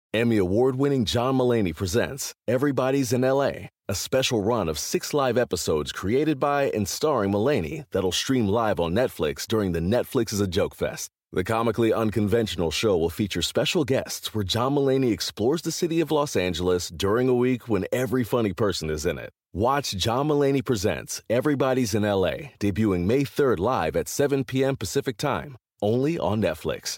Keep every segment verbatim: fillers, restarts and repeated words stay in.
Emmy award-winning John Mulaney presents Everybody's in L A, a special run of six live episodes created by and starring Mulaney that'll stream live on Netflix during the Netflix is a Joke Fest. The comically unconventional show will feature special guests where John Mulaney explores the city of Los Angeles during a week when every funny person is in it. Watch John Mulaney Presents Everybody's in L A, debuting May third live at seven p.m. Pacific Time, only on Netflix.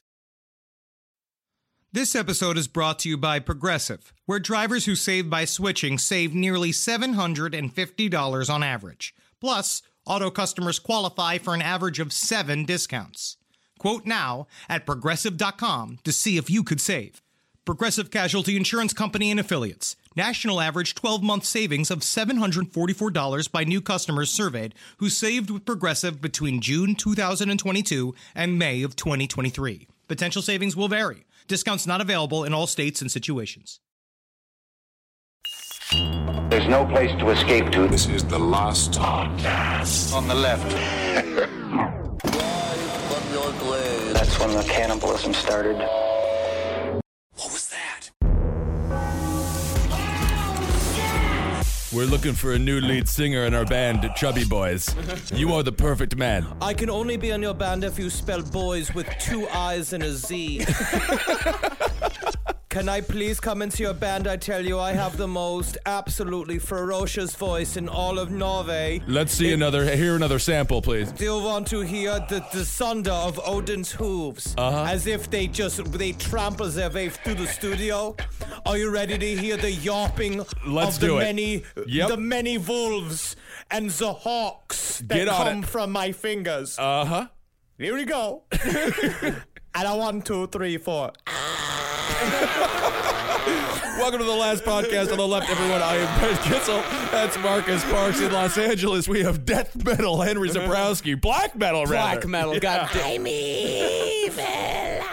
This episode is brought to you by Progressive, where drivers who save by switching save nearly seven hundred fifty dollars on average. Plus, auto customers qualify for an average of seven discounts. Quote now at Progressive dot com to see if you could save. Progressive Casualty Insurance Company and Affiliates. National average twelve-month savings of seven hundred forty-four dollars by new customers surveyed who saved with Progressive between June two thousand twenty-two and May of twenty twenty-three. Potential savings will vary. Discounts not available in all states and situations. There's no place to escape to. This is the last podcast. On the left. That's when the cannibalism started. What was that? We're looking for a new lead singer in our band, Chubby Boys. You are the perfect man. I can only be on your band if you spell boys with two I's and a Z. Can I please come into your band? I tell you, I have the most absolutely ferocious voice in all of Norway. Let's see it, another, hear another sample, please. Do you want to hear the, the thunder of Odin's hooves? Uh-huh. As if they just, they trample their way through the studio? Are you ready to hear the yawping Let's of the do it. many, Yep. the many wolves and the hawks that Get on come it. from my fingers? Uh-huh. Here we go. And a one, two, three, four. Welcome to the last podcast on the left, everyone. I am Brett Kitzel. That's Marcus Parks in Los Angeles. We have death metal Henry Zabrowski. Black metal, rather. Black metal, Yeah. goddamn evil.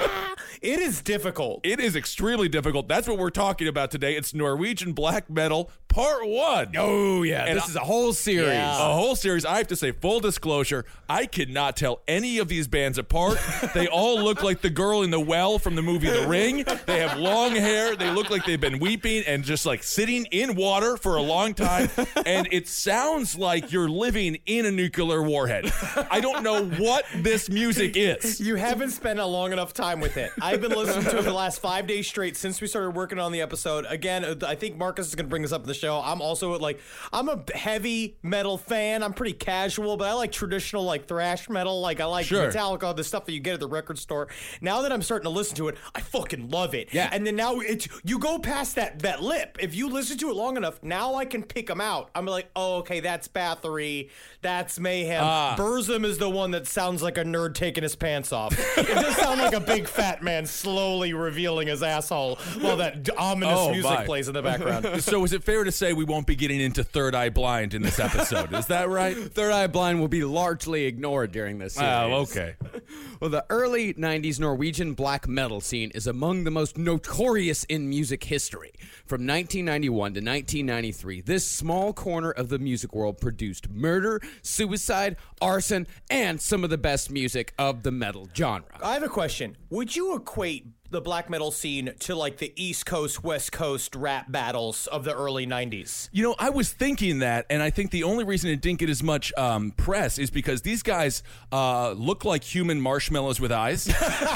It is difficult. It is extremely difficult. That's what we're talking about today. It's Norwegian black metal part one. Oh, yeah. And this I- is a whole series. Yeah. A whole series. I have to say, full disclosure, I could not tell any of these bands apart. They all look like the girl in the well from the movie The Ring. They have long hair. They look like they've been weeping and just like sitting in water for a long time. And it sounds like you're living in a nuclear warhead. I don't know what this music is. You haven't spent a long enough time with it. I've been listening to it the last five days straight since we started working on the episode. Again, I think Marcus is going to bring this up in the show. I'm also like, I'm a heavy metal fan. I'm pretty casual, but I like traditional like thrash metal. Like I like Sure. Metallica, the stuff that you get at the record store. Now that I'm starting to listen to it, I fucking love it. Yeah. And then now it's, you go past that, that lip. If you listen to it long enough, now I can pick them out. I'm like, oh, okay, that's Bathory. That's Mayhem. Ah. Burzum is the one that sounds like a nerd taking his pants off. It does sound like a big fat man slowly revealing his asshole while that ominous Oh, music my. plays in the background. So is it fair to say we won't be getting into Third Eye Blind in this episode? Is that right? Third Eye Blind will be largely ignored during this series. Oh, okay. Well, the early nineties Norwegian black metal scene is among the most notorious in music history. From nineteen ninety-one to nineteen ninety-three, this small corner of the music world produced murder, suicide, arson, and some of the best music of the metal genre. I have a question. Would you equate the black metal scene to like the East Coast, West Coast rap battles of the early nineties? You know, I was thinking that, and I think the only reason it didn't get as much um, press is because these guys uh, look like human marshmallows with eyes,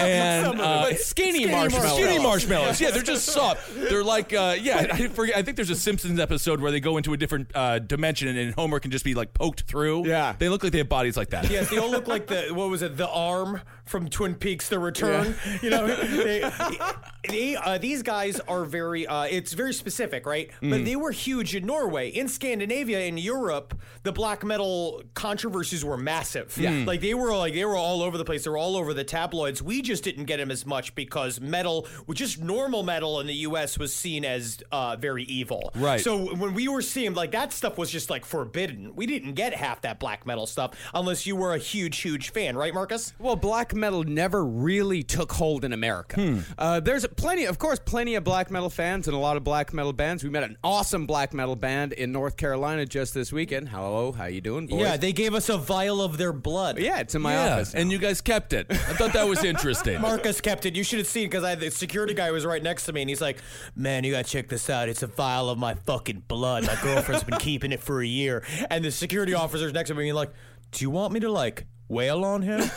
and uh, But skinny, skinny marshmallows. skinny marshmallows. Yeah, they're just soft. They're like, uh, yeah, I forget. I think there's a Simpsons episode where they go into a different uh, dimension, and Homer can just be like poked through. Yeah. they look like they have bodies like that. Yes, they all look like the, what was it, the arm from Twin Peaks, The Return. You know, they, they, uh, these guys are very, uh, it's very specific, right? But they were huge in Norway. In Scandinavia, in Europe, the black metal controversies were massive. Yeah. Like they were like, they were all over the place. They were all over the tabloids. We just didn't get them as much because metal, just normal metal in the U S was seen as uh, very evil. Right. So when we were seeing, like, that stuff was just like forbidden. We didn't get half that black metal stuff unless you were a huge, huge fan, right, Marcus? Well, black metal never really took hold in America. Mm. Uh, there's plenty, of course, plenty of black metal fans and a lot of black metal bands. We met an awesome black metal band in North Carolina just this weekend. Hello, how you doing, boys? Yeah, they gave us a vial of their blood. Yeah, it's in my Yeah, office. and you guys kept it. I thought that was interesting. Marcus kept it. You should have seen because I the security guy was right next to me, and he's like, "Man, you gotta check this out. It's a vial of my fucking blood. My girlfriend's been keeping it for a year." And the security officer's next to me, and like, "Do you want me to like wail on him?"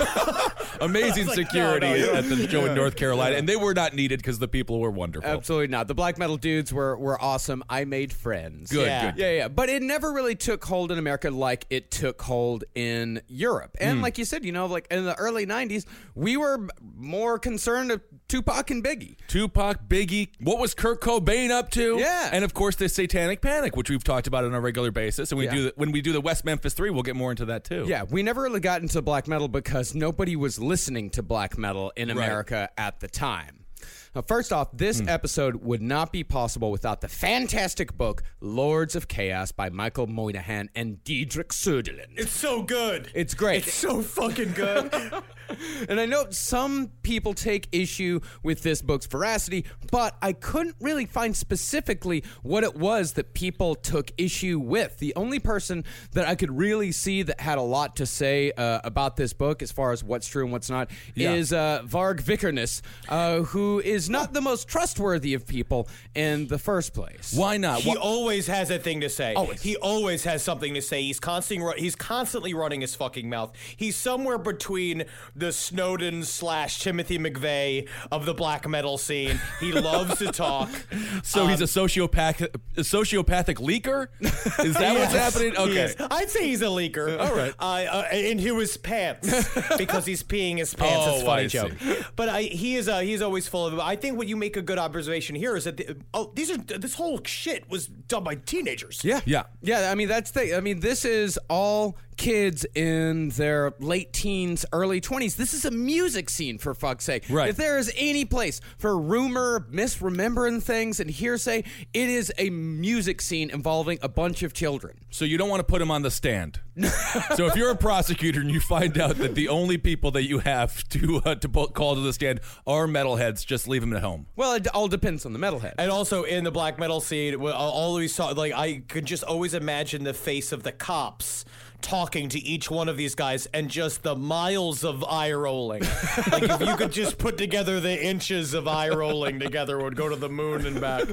Amazing like, security no, no, at the show in North Carolina, and they were not needed because the people were wonderful. Absolutely not. The black metal dudes were, were awesome. I made friends. Good, Yeah. good. Yeah, yeah. But it never really took hold in America like it took hold in Europe. And Hmm. like you said, you know, like in the early nineties, we were more concerned with Tupac and Biggie. Tupac, Biggie, what was Kurt Cobain up to? Yeah. And of course the Satanic Panic, which we've talked about on a regular basis. And we Yeah. do the, when we do the West Memphis Three, we'll get more into that too. Yeah, we never really got into black metal because nobody was listening to black metal in America at the time. Now, first off, this Hmm. episode would not be possible without the fantastic book Lords of Chaos by Michael Moynihan and Diedrich Söderlund. It's so good. It's great. It's so fucking good. And I know some people take issue with this book's veracity, but I couldn't really find specifically what it was that people took issue with. The only person that I could really see that had a lot to say uh, about this book, as far as what's true and what's not, Yeah. is uh, Varg Vikernes, uh, who is not the most trustworthy of people in the first place. Why not? He Why- always has a thing to say. Always. He always has something to say. He's constantly ru- he's constantly running his fucking mouth. He's somewhere between the Snowden slash Timothy McVeigh of the black metal scene. He loves to talk. So he's a sociopath, a sociopathic leaker? Is that what's Yes, happening? he Okay. is. I'd say he's a leaker. All right. Uh, uh, into his pants because he's peeing his pants. Oh, It's a funny I joke. see. But I, he is uh, he's always full of. I think what you make a good observation here is that the, oh these are this whole shit was done by teenagers. Yeah. Yeah. Yeah, I mean, that's the, I mean, this is all kids in their late teens, early twenties. This is a music scene, for fuck's sake. Right. If there is any place for rumor, misremembering things, and hearsay, it is a music scene involving a bunch of children. So you don't want to put him on the stand. So if you're a prosecutor and you find out that the only people that you have to uh, to po- call to the stand are metalheads, just leave them at home. Well, it all depends on the metalhead. And also in the black metal scene, we always saw like I could just always imagine the face of the cops talking to each one of these guys and just the miles of eye rolling. Like if you could just put together the inches of eye rolling together, it would go to the moon and back.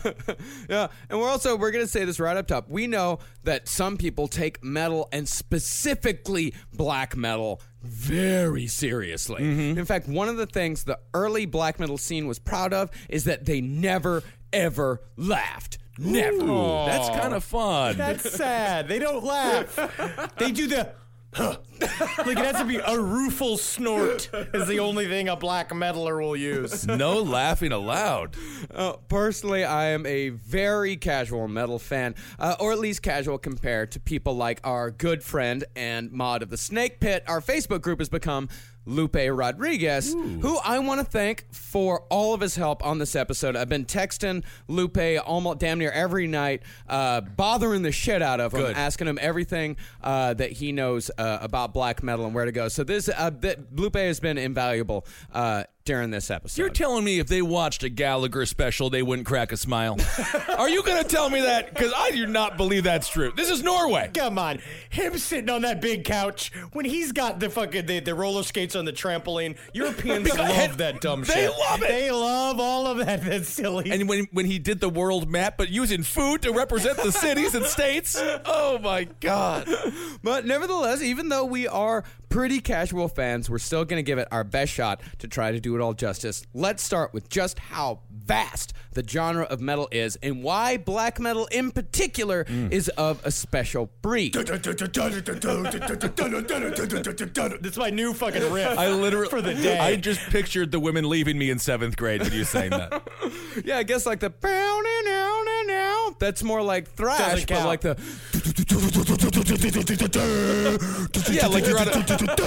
Yeah, and we're also, we're going to say this right up top. We know that some people take metal, and specifically black metal, very seriously. In fact, one of the things the early black metal scene was proud of is that they never, ever laughed. Never. Ooh, that's kind of fun. That's sad. They don't laugh. They do the huh. Like it has to be a rueful snort is the only thing a black metaler will use. No laughing allowed. Uh, personally, I am a very casual metal fan, uh, or at least casual compared to people like our good friend and mod of the Snake Pit. Our Facebook group has become Lupe Rodriguez, who I want to thank for all of his help on this episode. I've been texting Lupe almost damn near every night, uh, bothering the shit out of him, Good. asking him everything uh, that he knows uh, about black metal and where to go. So this uh, that Lupe has been invaluable uh, during this episode. You're telling me if they watched a Gallagher special, they wouldn't crack a smile? Are you going to tell me that? Because I do not believe that's true. This is Norway. Come on, him sitting on that big couch when he's got the fucking the, the roller skates on the trampoline. Europeans love that dumb They shit. love it. They love all of that. That's silly. And when when he did the world map, but using food to represent the cities and states, oh my God. But nevertheless, even though we are pretty casual fans, we're still going to give it our best shot to try to do it all justice. Let's start with just how vast the genre of metal is and why black metal in particular is of a special breed. That's my new fucking riff. I literally for the day. I just pictured the women leaving me in seventh grade when you saying that. Yeah, I guess like the pow now now now now. That's more like thrash, Doesn't but count. like the Yeah, like you're on a,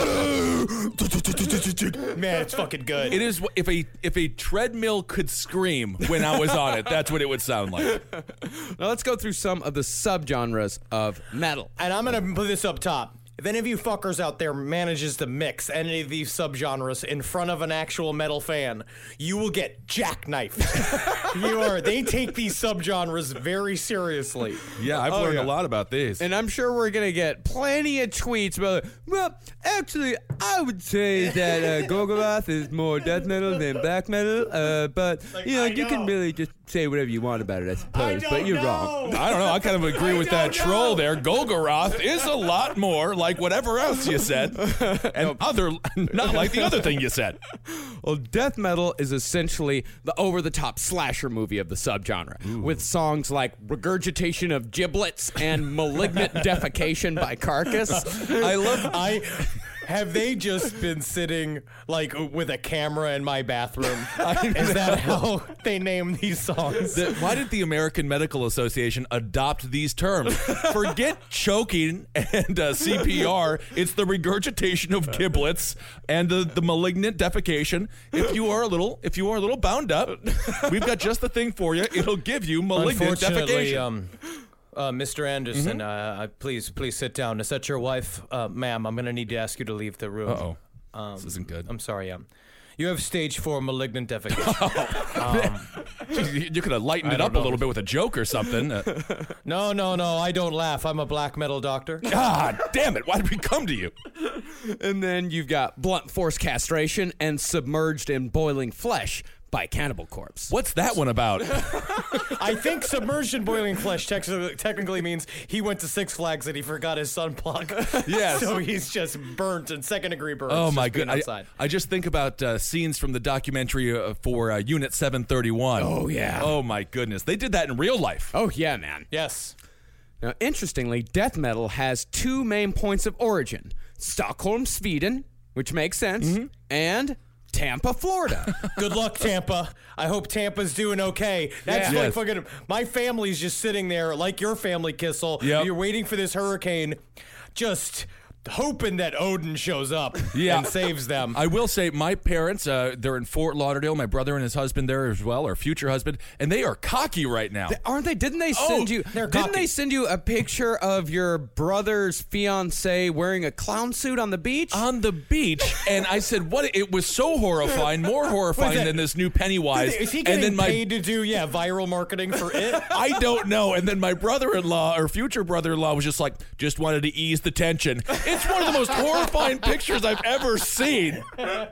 Man, it's fucking good. it is if a if a treadmill could scream when I was on it, that's what it would sound like. Now let's go through some of the subgenres of metal. And I'm gonna put this up top. if any of you fuckers out there manages to mix any of these subgenres in front of an actual metal fan, you will get jackknifed. you are. They take these subgenres very seriously. Yeah, I've Oh, learned yeah. a lot about these. And I'm sure we're going to get plenty of tweets about, well, actually, I would say that uh, Golgoroth is more death metal than black metal, uh, but, you know, I you can know. really just say whatever you want about it, I suppose, don't but you're know. wrong. I don't know. I kind of agree I with that don't troll know. there. Golgoroth is a lot more like whatever else you said, and other not like the other thing you said. Well, death metal is essentially the over-the-top slasher movie of the subgenre, with songs like Regurgitation of Giblets and Malignant Defecation by Carcass. I love. I have they just been sitting like with a camera in my bathroom? Is that how they name these songs? The- why did the American Medical Association adopt these terms? Forget choking and uh, C P R. It's the regurgitation of giblets and the, the malignant defecation. If you are a little, if you are a little bound up, we've got just the thing for you. It'll give you malignant Unfortunately, defecation. um, uh, Mister Anderson, uh, please, please sit down. Is that your wife, uh, ma'am? I'm gonna need to ask you to leave the room. Uh oh, this isn't good. I'm sorry, um, you have stage four malignant defecation. you, you could have lightened I it don't up a know. little bit with a joke or something. Uh, no, no, no, I don't laugh. I'm a black metal doctor. God damn it! Why did we come to you? And then you've got Blunt Force Castration and Submerged in Boiling Flesh by Cannibal Corpse. What's that one about? I think submerged in boiling flesh technically, technically means he went to Six Flags and he forgot his sunplug. Yes. So he's just burnt and second degree burns. Oh just my being goodness! outside. I, I just think about uh, scenes from the documentary uh, for uh, Unit seven thirty-one. Oh, yeah. Oh my goodness! They did that in real life. Oh, yeah, man. Yes. Now, interestingly, death metal has two main points of origin: Stockholm, Sweden, which makes sense, and Tampa, Florida. Good luck, Tampa. I hope Tampa's doing okay. That's Yeah. like Yes. fucking. My family's just sitting there, like your family, Kissel. Yep. You're waiting for this hurricane, just hoping that Odin shows up Yeah. and saves them. I will say, my parents, uh, they're in Fort Lauderdale. My brother and his husband there as well, or future husband, and they are cocky right now. Aren't they? Didn't they send you? they're Didn't cocky. they send you a picture of your brother's fiance wearing a clown suit on the beach? On the beach, and I said, "What?" It was so horrifying, more horrifying that? than this new Pennywise. Is he and getting then my paid to do yeah viral marketing for it? I don't know. And then my brother-in-law or future brother-in-law was just like, just wanted to ease the tension. It's one of the most horrifying pictures I've ever seen.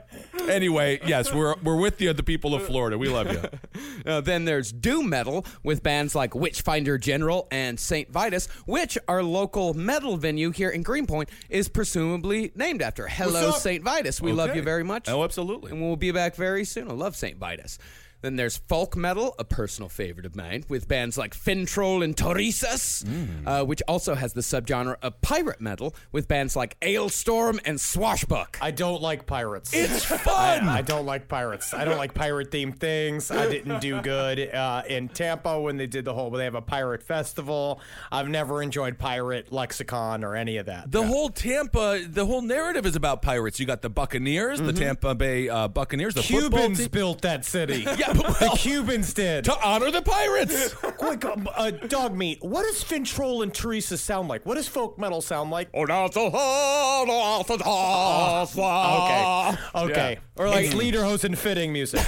Anyway, yes, we're we're with you, the people of Florida. We love you. Uh, then there's doom metal with bands like Witchfinder General and Saint Vitus, which our local metal venue here in Greenpoint is presumably named after. Hello, What's up? Saint Vitus. We love Okay. you very much. Oh, absolutely. And we'll be back very soon. I love Saint Vitus. Then there's folk metal, a personal favorite of mine, with bands like Fintroll and Torisus, uh, which also has the subgenre of pirate metal, with bands like Ailstorm and Swashbuck. I don't like pirates. It's fun. I don't like pirates. I don't like pirate themed things. I didn't do good uh, in Tampa when they did the whole. They have a pirate festival. I've never enjoyed pirate lexicon or any of that. The whole Tampa, the whole narrative is about pirates. You got the Buccaneers, the Tampa Bay uh, Buccaneers, the football Cubans team. built that city. Yeah, but The well, Cubans did. to honor the pirates. Quick, um, uh, dog meat. What does Fintroll and Teresa sound like? What does folk metal sound like? Oh, Okay, okay. Yeah. Or like- it's lederhosen fitting music.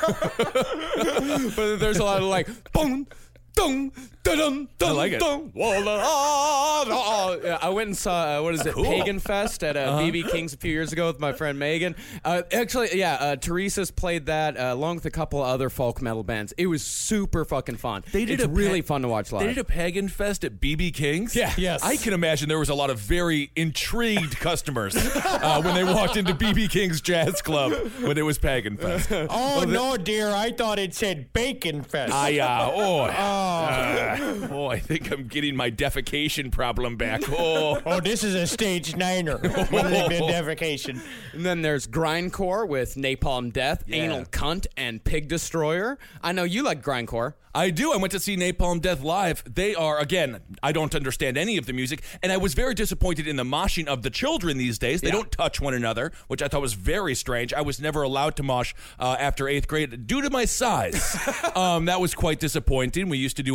But there's a lot of like boom, dum, dum, dum, I like it. dum, walla, ah, ah. Yeah, I went and saw uh, what is it, Cool. Pagan Fest at uh, B B King's a few years ago with my friend Megan. Uh, actually, yeah, uh, Teresa's played that uh, along with a couple of other folk metal bands. It was super fucking fun. They did it's a really pa- fun to watch live. They did a pagan fest at B B King's. Yeah. Yes. I can imagine there was a lot of very intrigued customers uh, when they walked into B B King's Jazz Club when it was Pagan Fest. Oh, no, dear. I thought it said Bacon Fest. I, uh, oh, uh, oh, I think I'm getting my defecation problem back. Oh, Oh, this is a stage niner. Malignant defecation. And then there's grindcore with Napalm Death, Anal Cunt, and Pig Destroyer. I know you like grindcore. I do. I went to see Napalm Death live. They are, again, I don't understand any of the music, and I was very disappointed in the moshing of the children these days. They don't touch one another, which I thought was very strange. I was never allowed to mosh uh, after eighth grade due to my size. um, that was quite disappointing. We used to do a lot in sixth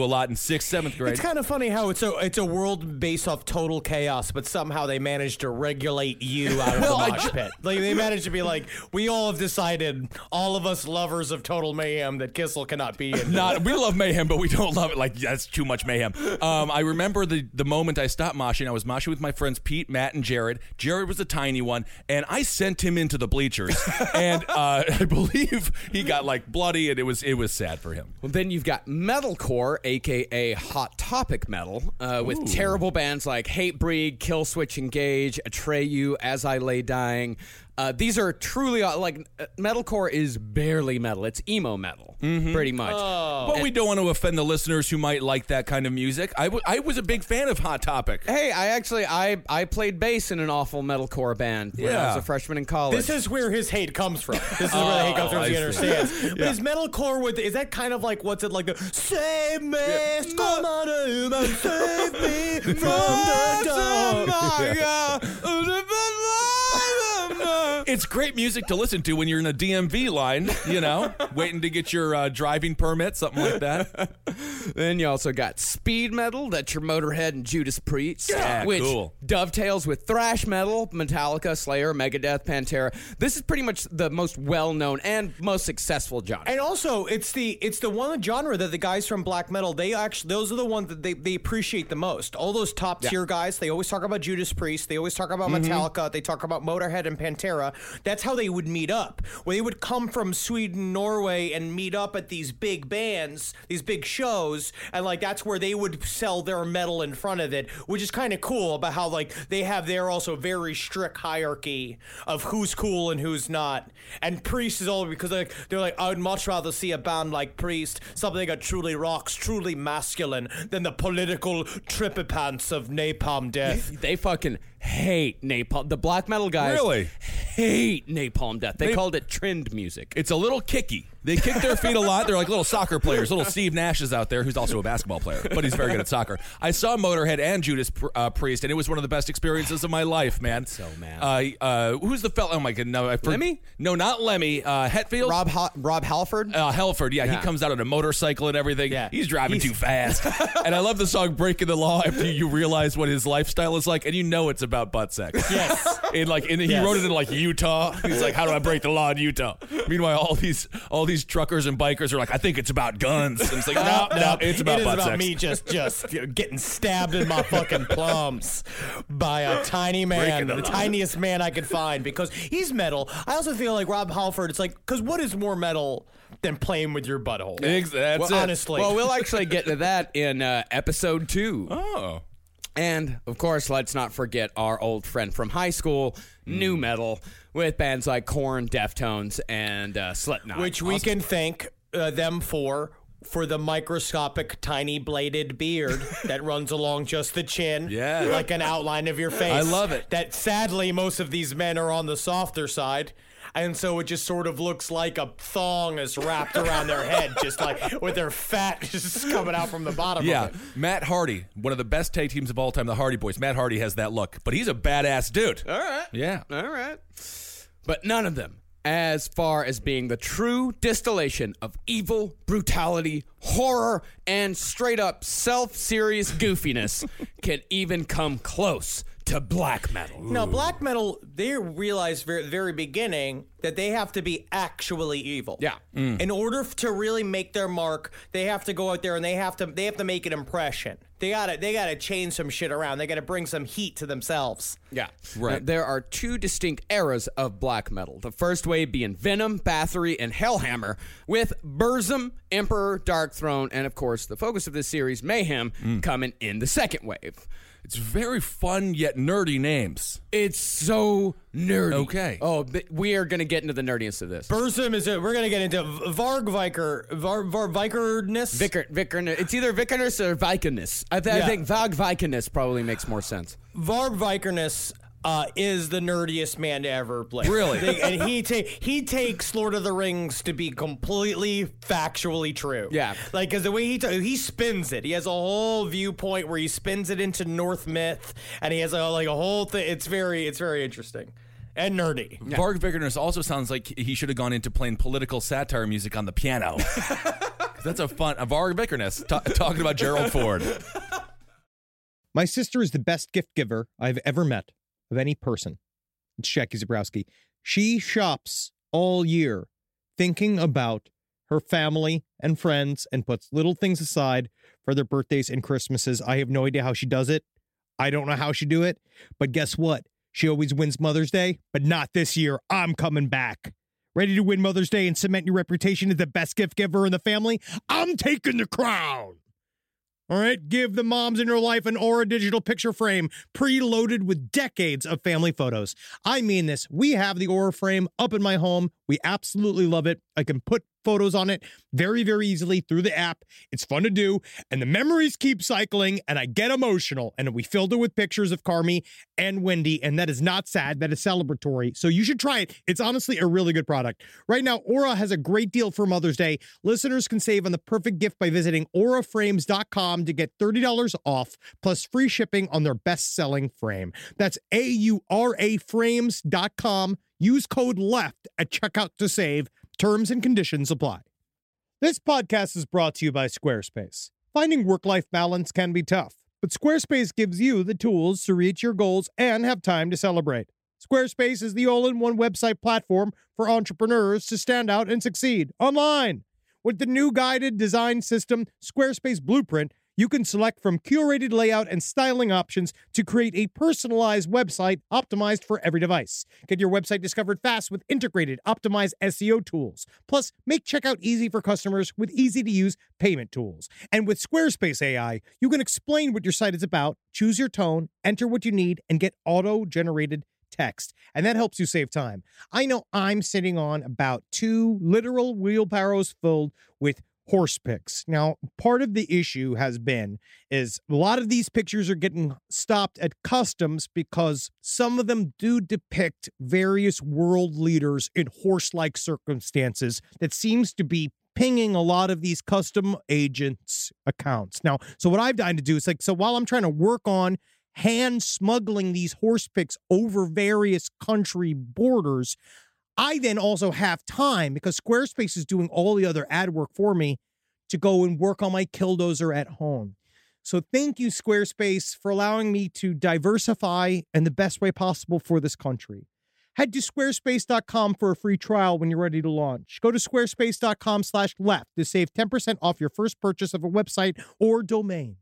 sixth, seventh grade. It's kind of funny how it's a it's a world based off total chaos, but somehow they managed to regulate you out of Well, the I mosh ju- pit. Like they managed to be like, we all have decided, all of us lovers of total mayhem, that Kissel cannot be in. Not, we love mayhem, but we don't love it. Like, that's too much mayhem. Um, I remember the, the moment I stopped moshing. I was moshing with my friends Pete, Matt, and Jared. Jared was a tiny one, and I sent him into the bleachers. and uh, I believe he got like bloody, and it was it was sad for him. Well, then you've got metalcore, aka Hot Topic metal, uh, with terrible bands like Hatebreed, Killswitch Engage, Atreyu, As I Lay Dying. Uh, these are truly, uh, like, uh, metalcore is barely metal. It's emo metal, pretty much. But we don't want to offend the listeners who might like that kind of music. I, w- I was a big fan of Hot Topic. Hey, I actually, I, I played bass in an awful metalcore band when I Yeah. was a freshman in college. This is where his hate comes from. This is where the hate comes from. I He see. understands. But is metalcore with? Is that kind of like what's it like? The save me, come on home and save me from the dark. It's great music to listen to when you're in a D M V line, you know, waiting to get your uh, driving permit, something like that. Then you also got speed metal, that's your Motorhead and Judas Priest, Yeah, which cool. dovetails with thrash metal, Metallica, Slayer, Megadeth, Pantera. This is pretty much the most well-known and most successful genre. And also, it's the it's the one genre that the guys from black metal, they actually those are the ones that they, they appreciate the most. All those top tier guys, they always talk about Judas Priest, they always talk about Metallica, they talk about Motorhead and Pantera. That's how they would meet up. Well, they would come from Sweden, Norway, and meet up at these big bands, these big shows, and like that's where they would sell their metal in front of it, which is kind of cool about how like they have their also very strict hierarchy of who's cool and who's not. And Priest is all because like they're like, I'd much rather see a band like Priest, something that truly rocks, truly masculine, than the political trippy-pants of Napalm Death. They fucking hate napalm. The black metal guys Really? hate Napalm Death. They, They- called it trend music. It's a little kicky. They kick their feet a lot. They're like little soccer players. Little Steve Nash is out there, who's also a basketball player, but he's very good at soccer. I saw Motorhead and Judas uh, Priest, and it was one of the best experiences of my life, man. So mad. Uh, uh, who's the fella? Oh my god, no, I for- Lemmy? No, not Lemmy. Uh, Hetfield. Rob ha- Rob Halford? Uh, Helford, yeah, Yeah. he comes out on a motorcycle and everything. Yeah. He's driving He's- too fast. And I love the song "Breaking the Law" after you realize what his lifestyle is like, and you know it's about butt sex. Yes. In like, in, he Yes. wrote it in like Utah. He's like, "How do I break the law in Utah?" Meanwhile, all these all these truckers and bikers are like, "I think it's about guns." And it's like, no, no, it's about it is butt about sex. me just just you know, getting stabbed in my fucking plums by a tiny man, Breaking the the law. tiniest man I could find, because he's metal. I also feel like Rob Halford. It's like, because what is more metal than playing with your butthole? Ex- that's Well, it. honestly. Well, we'll actually get to that in uh, episode two. Oh. And, of course, let's not forget our old friend from high school, new metal, with bands like Korn, Deftones, and uh, Slipknot. Which we can thank uh, them for. For the microscopic, tiny bladed beard that runs along just the chin, Yeah. like an outline of your face. I love it. That sadly, most of these men are on the softer side, and so it just sort of looks like a thong is wrapped around their head, just like with their fat just coming out from the bottom Yeah, of it. Matt Hardy, one of the best tag teams of all time, the Hardy Boys. Matt Hardy has that look, but he's a badass dude. All right. Yeah. All right. But none of them, as far as being the true distillation of evil, brutality, horror, and straight up self-serious goofiness, can even come close to black metal. Now, black metal, they realize very, very beginning that they have to be actually evil. Yeah. In order f- to really make their mark, they have to go out there and they have to they have to make an impression. They gotta they gotta change some shit around. They gotta bring some heat to themselves. Yeah. Right. Now, there are two distinct eras of black metal. The first wave being Venom, Bathory, and Hellhammer, with Burzum, Emperor, Darkthrone, and of course, the focus of this series, Mayhem, coming in the second wave. It's very fun yet nerdy names. It's so nerdy. Okay. Oh, th- we are going to get into the nerdiness of this. Burzum is a, we're gonna get into Varg Viker Var Var Vikerness. Vicar, Vicar, it's either Vicarness or Vikiness. I, th- Yeah. I think Vag Vikiness probably makes more sense. Varg Vikerness uh, is the nerdiest man to ever play. Really? They- and he ta- he takes Lord of the Rings to be completely factually true. Yeah. Like, because the way he ta- he spins it, he has a whole viewpoint where he spins it into North myth, and he has a, like a whole thing. It's very it's very interesting and nerdy. Varg Vikernes also sounds like he should have gone into playing political satire music on the piano. That's a fun, Avar Vickerness ta- talking about Gerald Ford. My sister is the best gift giver I've ever met of any person. It's Jackie Zabrowski. She shops all year thinking about her family and friends and puts little things aside for their birthdays and Christmases. I have no idea how she does it. I don't know how she do it. But guess what? She always wins Mother's Day, but not this year. I'm coming back. Ready to win Mother's Day and cement your reputation as the best gift giver in the family? I'm taking the crown. All right, give the moms in your life an Aura digital picture frame preloaded with decades of family photos. I mean this. We have the Aura frame up in my home. We absolutely love it. I can put photos on it very, very easily through the app. It's fun to do, and the memories keep cycling, and I get emotional. And we filled it with pictures of Carmi and Wendy, and that is not sad. That is celebratory. So you should try it. It's honestly a really good product. Right now, Aura has a great deal for Mother's Day. Listeners can save on the perfect gift by visiting aura frames dot com to get thirty dollars off, plus free shipping on their best-selling frame. That's A U R A frames dot com. Use code LEFT at checkout to save. Terms and conditions apply. This podcast is brought to you by Squarespace. Finding work-life balance can be tough, but Squarespace gives you the tools to reach your goals and have time to celebrate. Squarespace is the all-in-one website platform for entrepreneurs to stand out and succeed online. With the new guided design system, Squarespace Blueprint, you can select from curated layout and styling options to create a personalized website optimized for every device. Get your website discovered fast with integrated, optimized S E O tools. Plus, make checkout easy for customers with easy-to-use payment tools. And with Squarespace A I, you can explain what your site is about, choose your tone, enter what you need, and get auto-generated text. And that helps you save time. I know I'm sitting on about two literal wheelbarrows filled with horse pics. Now, part of the issue has been is a lot of these pictures are getting stopped at customs because some of them do depict various world leaders in horse-like circumstances that seems to be pinging a lot of these custom agents' accounts. Now, so what I've done to do is like, so while I'm trying to work on hand smuggling these horse pics over various country borders, I then also have time because Squarespace is doing all the other ad work for me to go and work on my Killdozer at home. So thank you, Squarespace, for allowing me to diversify in the best way possible for this country. Head to squarespace dot com for a free trial when you're ready to launch. Go to squarespace dot com slash left to save ten percent off your first purchase of a website or domain.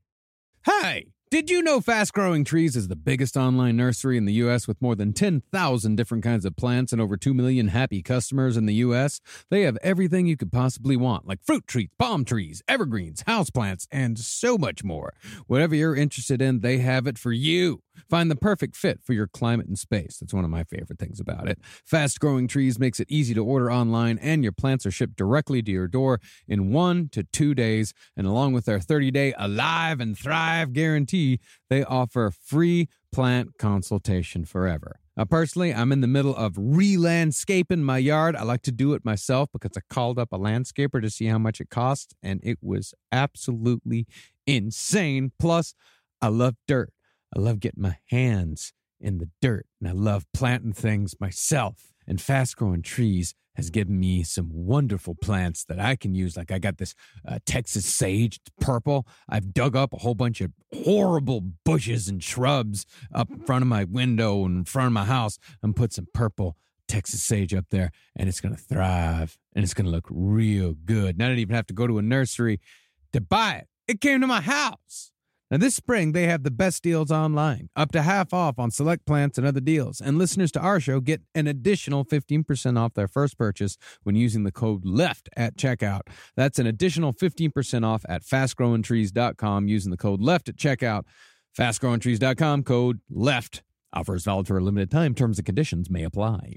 Hey! Did you know Fast Growing Trees is the biggest online nursery in the U S with more than ten thousand different kinds of plants and over two million happy customers in the U S? They have everything you could possibly want, like fruit trees, palm trees, evergreens, houseplants, and so much more. Whatever you're interested in, they have it for you. Find the perfect fit for your climate and space. That's one of my favorite things about it. Fast Growing Trees makes it easy to order online, and your plants are shipped directly to your door in one to two days. And along with their thirty-day Alive and Thrive guarantee, they offer free plant consultation forever. Now, personally, I'm in the middle of re-landscaping my yard. I like to do it myself because I called up a landscaper to see how much it cost, and it was absolutely insane. Plus, I love dirt. I love getting my hands in the dirt, and I love planting things myself. And Fast Growing Trees has given me some wonderful plants that I can use. Like I got this uh, Texas sage, purple. I've dug up a whole bunch of horrible bushes and shrubs up in front of my window and in front of my house and put some purple Texas sage up there, and it's going to thrive, and it's going to look real good. And I didn't even have to go to a nursery to buy it. It came to my house. Now, this spring, they have the best deals online, up to half off on select plants and other deals. And listeners to our show get an additional fifteen percent off their first purchase when using the code LEFT at checkout. That's an additional fifteen percent off at fast growing trees dot com using the code LEFT at checkout. fast growing trees dot com, code LEFT. Offers valid for a limited time. Terms and conditions may apply.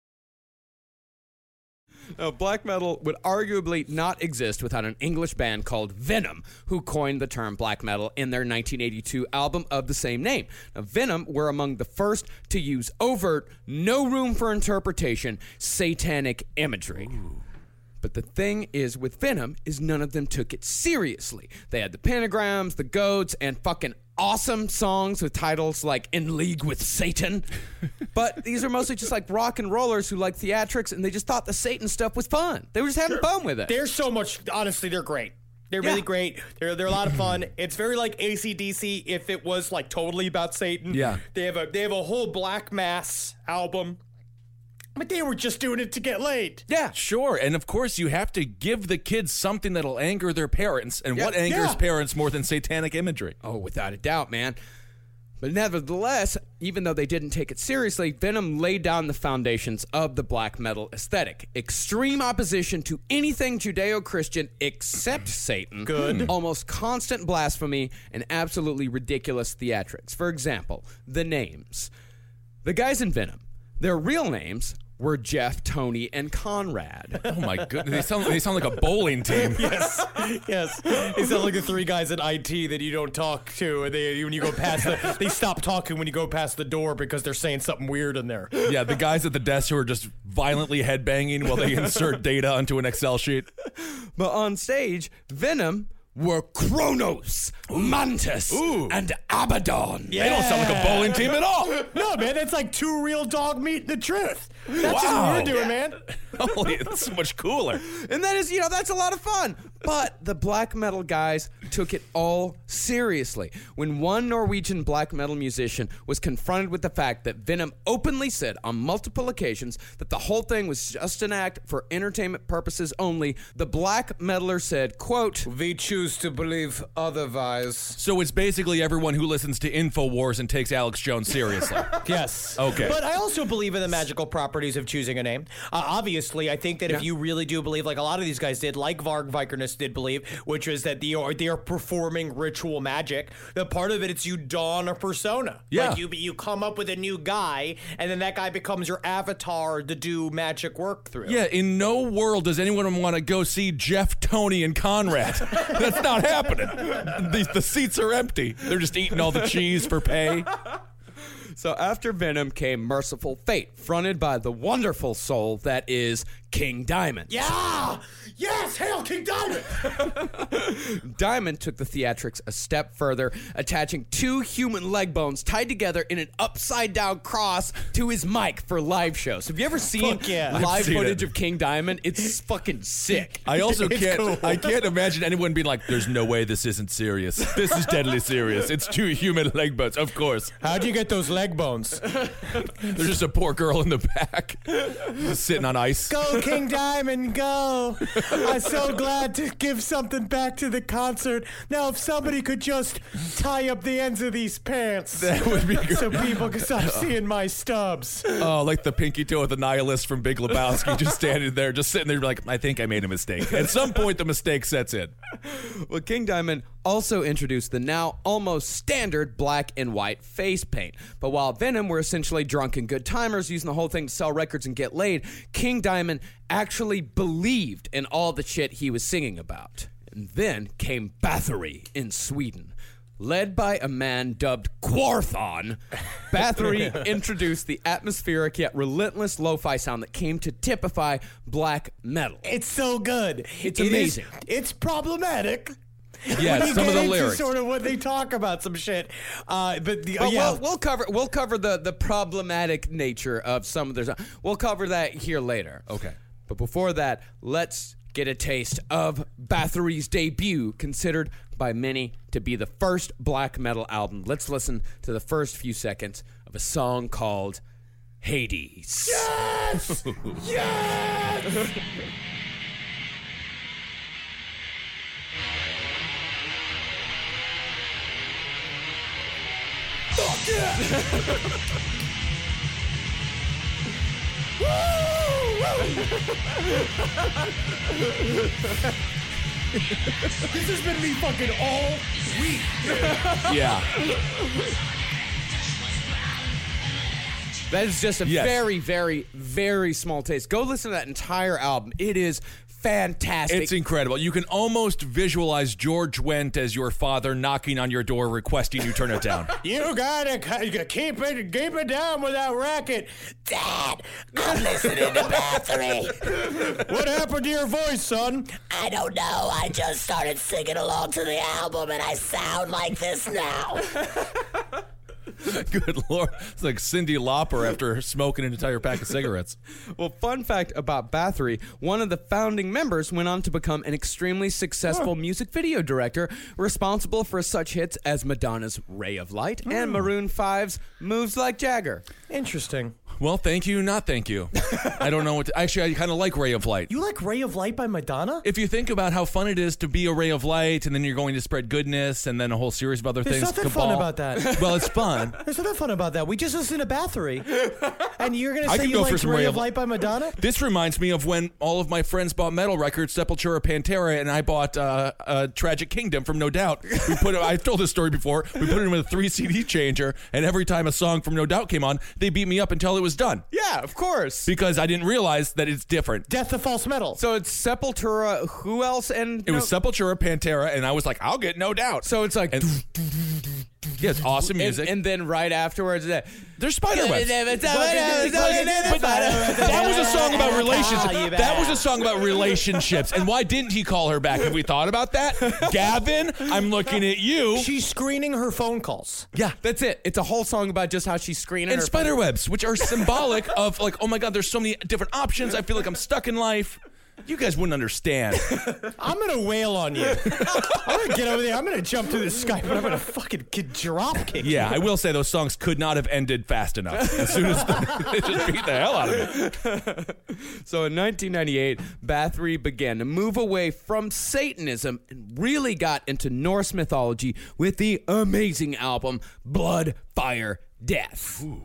Now, black metal would arguably not exist without an English band called Venom, who coined the term black metal in their nineteen eighty-two album of the same name. Now, Venom were among the first to use overt, no room for interpretation, satanic imagery. Ooh. But the thing is with Venom is none of them took it seriously. They had the pentagrams, the goats, and fucking awesome songs with titles like In League with Satan. But these are mostly just like rock and rollers who like theatrics, and they just thought the Satan stuff was fun. They were just having Sure. fun with it. They're so much, honestly, they're great. They're really Yeah. great. They're they're a lot of fun. It's very like A C D C if it was like totally about Satan. Yeah. They have a they have a whole Black Mass album. But they were just doing it to get laid. Yeah, sure. And of course, you have to give the kids something that'll anger their parents. And Yeah, what angers yeah. parents more than satanic imagery? Oh, without a doubt, man. But nevertheless, even though they didn't take it seriously, Venom laid down the foundations of the black metal aesthetic. Extreme opposition to anything Judeo-Christian except Satan. Good. Almost constant blasphemy and absolutely ridiculous theatrics. For example, the names. The guys in Venom, their real names were Jeff, Tony, and Conrad. Oh my goodness, they sound, they sound like a bowling team. Yes, yes. They sound like the three guys in I T that you don't talk to, and they when you go past the, they stop talking when you go past the door because they're saying something weird in there. Yeah, the guys at the desk who are just violently headbanging while they insert data onto an Excel sheet. But on stage, Venom were Kronos, Mantis, Ooh. and Abaddon. They don't sound like a bowling team at all. No, man, that's like two real dog meeting the truth. That's just Wow. what we're doing, man. Holy, that's so much cooler. And that is, you know, that's a lot of fun. But the black metal guys took it all seriously. When one Norwegian black metal musician was confronted with the fact that Venom openly said on multiple occasions that the whole thing was just an act for entertainment purposes only, the black metaler said, quote, We choose to believe otherwise. So it's basically everyone who listens to InfoWars and takes Alex Jones seriously. Yes. Okay. But I also believe in the magical properties of choosing a name. Uh, obviously, I think that if you really do believe, like a lot of these guys did, like Varg Vikernes did believe, which is that they are, they are performing ritual magic, that part of it, it's you don a persona. Yeah. Like you, you come up with a new guy, and then that guy becomes your avatar to do magic work through. Yeah, in no world does anyone want to go see Jeff, Tony, and Conrad. That's not happening. The, the seats are empty. They're just eating all the cheese for pay. So after Venom came Merciful Fate, fronted by the wonderful soul that is King Diamond. Yeah! Yes! Hail King Diamond! Diamond took the theatrics a step further, attaching two human leg bones tied together in an upside-down cross to his mic for live shows. Have you ever seen Fuck yeah. live I've seen footage it. of King Diamond? It's fucking sick. I also It's can't cool. I can't imagine anyone being like, there's no way this isn't serious. This is deadly serious. It's two human leg bones, of course. How'd you get those leg bones? There's just a poor girl in the back just sitting on ice. Go, King Diamond, go. I'm so glad to give something back to the concert. Now, if somebody could just tie up the ends of these pants That would be good. so people can stop seeing my stubs. Oh, like the pinky toe of the nihilist from Big Lebowski, just standing there, just sitting there like, I think I made a mistake. At some point, the mistake sets in. Well, King Diamond also introduced the now almost standard black and white face paint. But while Venom were essentially drunken good timers using the whole thing to sell records and get laid, King Diamond actually believed in all the shit he was singing about. And then came Bathory in Sweden. Led by a man dubbed Quarthon, Bathory introduced the atmospheric yet relentless lo-fi sound that came to typify black metal. It's so good. It's It is- amazing. it's problematic. Yeah, When you some get of the into lyrics. sort of what they talk about, some shit. Uh, but the, But yeah, we'll, we'll cover we'll cover the, the problematic nature of some of their. We'll cover that here later. Okay. But before that, let's get a taste of Bathory's debut, considered by many to be the first black metal album. Let's listen to the first few seconds of a song called Hades. yes, yes. Fuck yeah! This has been me fucking all week. Yeah. That is just a Yes. very, very, very small taste. Go listen to that entire album. It is fantastic. It's incredible. You can almost visualize George Wendt as your father knocking on your door requesting you turn it down. You gotta keep it, keep it down with that racket. Dad, I'm listening to Bathory. What happened to your voice, son? I don't know. I just started singing along to the album and I sound like this now. Good Lord. It's like Cyndi Lauper after smoking an entire pack of cigarettes. Well, fun fact about Bathory, one of the founding members went on to become an extremely successful music video director, responsible for such hits as Madonna's Ray of Light and Maroon five's Moves Like Jagger. Interesting. Well, thank you, not thank you. I don't know what to, actually, I kind of like Ray of Light. You like Ray of Light by Madonna? If you think about how fun it is to be a ray of light, and then you're going to spread goodness, and then a whole series of other There's things. nothing Cabal. fun about that. Well, it's fun. There's nothing fun about that. We just listened to Bathory. And you're going to I say could you go for like some Ray, Ray of of- Light by Madonna? This reminds me of when all of my friends bought metal records, Sepultura, Pantera, and I bought uh, uh, Tragic Kingdom from No Doubt. We put it, I've told this story before. We put it in with a three C D changer, and every time a song from No Doubt came on, they beat me up until it was done. Yeah, of course. Because I didn't realize that it's different. Death of False Metal. So it's Sepultura, who else? And It was Sepultura, Pantera, and I was like, I'll get No Doubt. So it's like... And, yeah, it's awesome And, music. and then right afterwards, uh, There's spiderwebs. but That was a song about relationships. That was a song about relationships. And why didn't he call her back? Have we thought about that? Gavin, I'm looking at you. She's screening her phone calls. yeah, that's it. It's a whole song about just how she's screening And her spiderwebs, which are symbolic of like, oh my God, there's so many different options. I feel like I'm stuck in life. You guys wouldn't understand. I'm going to wail on you. I'm going to get over there. I'm going to jump through the Skype and I'm going to fucking get drop kick Yeah, you. I will say those songs could not have ended fast enough. As soon as they just beat the hell out of me. So in nineteen ninety-eight, Bathory began to move away from Satanism and really got into Norse mythology with the amazing album Blood, Fire, Death. Ooh.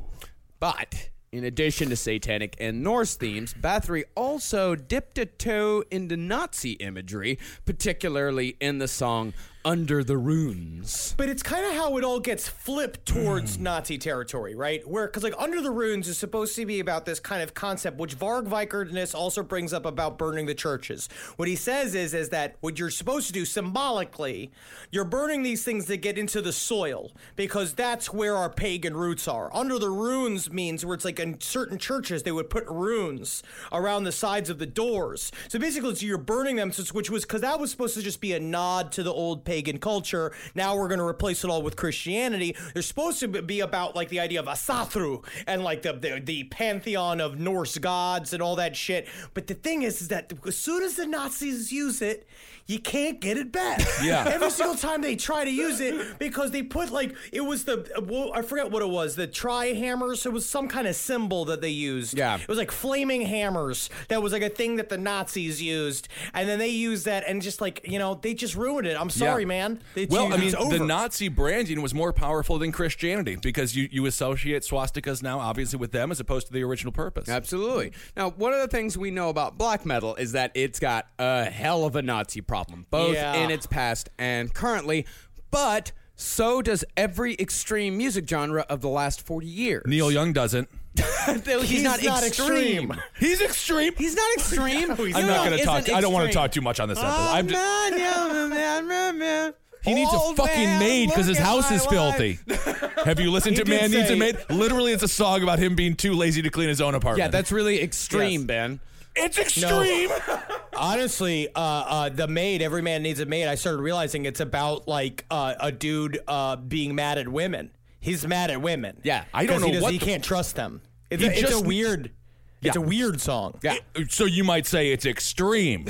But in addition to satanic and Norse themes, Bathory also dipped a toe into Nazi imagery, particularly in the song Under the Runes. But it's kind of how it all gets flipped towards Nazi territory, right? Where, because like Under the Runes is supposed to be about this kind of concept, which Varg Vikernes also brings up about burning the churches. What he says is, is that what you're supposed to do symbolically, you're burning these things that get into the soil, because that's where our pagan roots are. Under the Runes means where it's like in certain churches, they would put runes around the sides of the doors. So basically, so you're burning them, so, which was, because that was supposed to just be a nod to the old pagan culture. Now we're going to replace it all with Christianity. They're supposed to be about like the idea of Asathru and like the, the the pantheon of Norse gods and all that shit. But the thing is, is that as soon as the Nazis use it, you can't get it back. Yeah. Every single time they try to use it, because they put like, it was the, well, I forget what it was, the tri-hammers. It was some kind of symbol that they used. Yeah. It was like flaming hammers. That was like a thing that the Nazis used. And then they used that and just like, you know, they just ruined it. I'm sorry, Yeah. man. It's, Well, I mean, it's over. the Nazi branding was more powerful than Christianity because you, you associate swastikas now, obviously, with them as opposed to the original purpose. Absolutely. Now, one of the things we know about black metal is that it's got a hell of a Nazi problem, both Yeah. in its past and currently, but so does every extreme music genre of the last forty years. Neil Young doesn't. he's, He's not, not extreme. extreme. He's extreme. He's not extreme. he's I'm not Young going to talk. isn't I don't want to extreme. talk too much on this episode. I'm just, man, young man, man, man. he needs a Old fucking man, maid because his look at house my is filthy. Have you listened He to did Man Needs a say- Maid? Literally, it's a song about him being too lazy to clean his own apartment. Yeah, that's really extreme, Yes. Ben. it's extreme. Honestly, uh, uh, the maid, Every Man Needs a Maid, I started realizing it's about like uh, a dude uh, being mad at women. He's mad at women. Yeah. I don't 'Cause he know does- what He the- can't trust them. It's, He a, it's a just- weird. It's Yeah. a weird song. Yeah. So you might say it's extreme.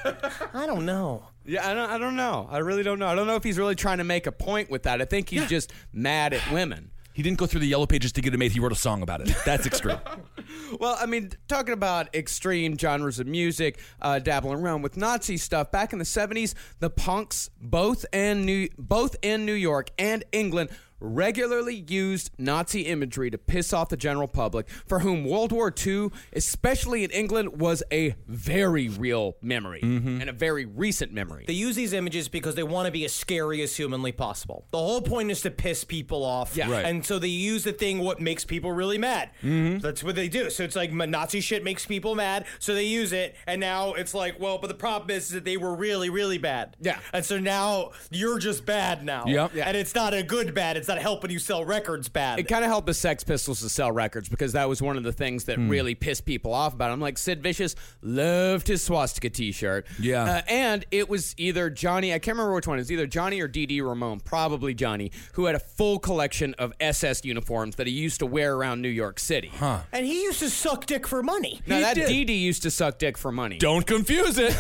I don't know. Yeah, I don't, I don't know. I really don't know. I don't know if he's really trying to make a point with that. I think he's just mad at women. He didn't go through the yellow pages to get a maid. He wrote a song about it. That's extreme. Well, I mean, talking about extreme genres of music, uh, dabbling around with Nazi stuff. Back in the seventies, the punks, both in New, both in New York and England, regularly used Nazi imagery to piss off the general public, for whom World War Two, especially in England, was a very real memory Mm-hmm. and a very recent memory. They use these images because they want to be as scary as humanly possible. The whole point is to piss people off. Yeah. Right. And so they use the thing what makes people really mad. Mm-hmm. That's what they do. So it's like Nazi shit makes people mad, so they use it, and now it's like, well, but the problem is that they were really, really bad. Yeah. And so now you're just bad now. Yep. Yeah. And it's not a good bad. It's not helping you sell records bad. It kind of helped the Sex Pistols to sell records because that was one of the things that really pissed people off about him. Like Sid Vicious loved his swastika T-shirt. Yeah. Uh, and it was either Johnny, I can't remember which one. It was either Johnny or Dee Dee Ramone, probably Johnny, who had a full collection of S S uniforms that he used to wear around New York City. Huh. And he used to suck dick for money. Now, He that did. Dee Dee used to suck dick for money. Don't confuse it.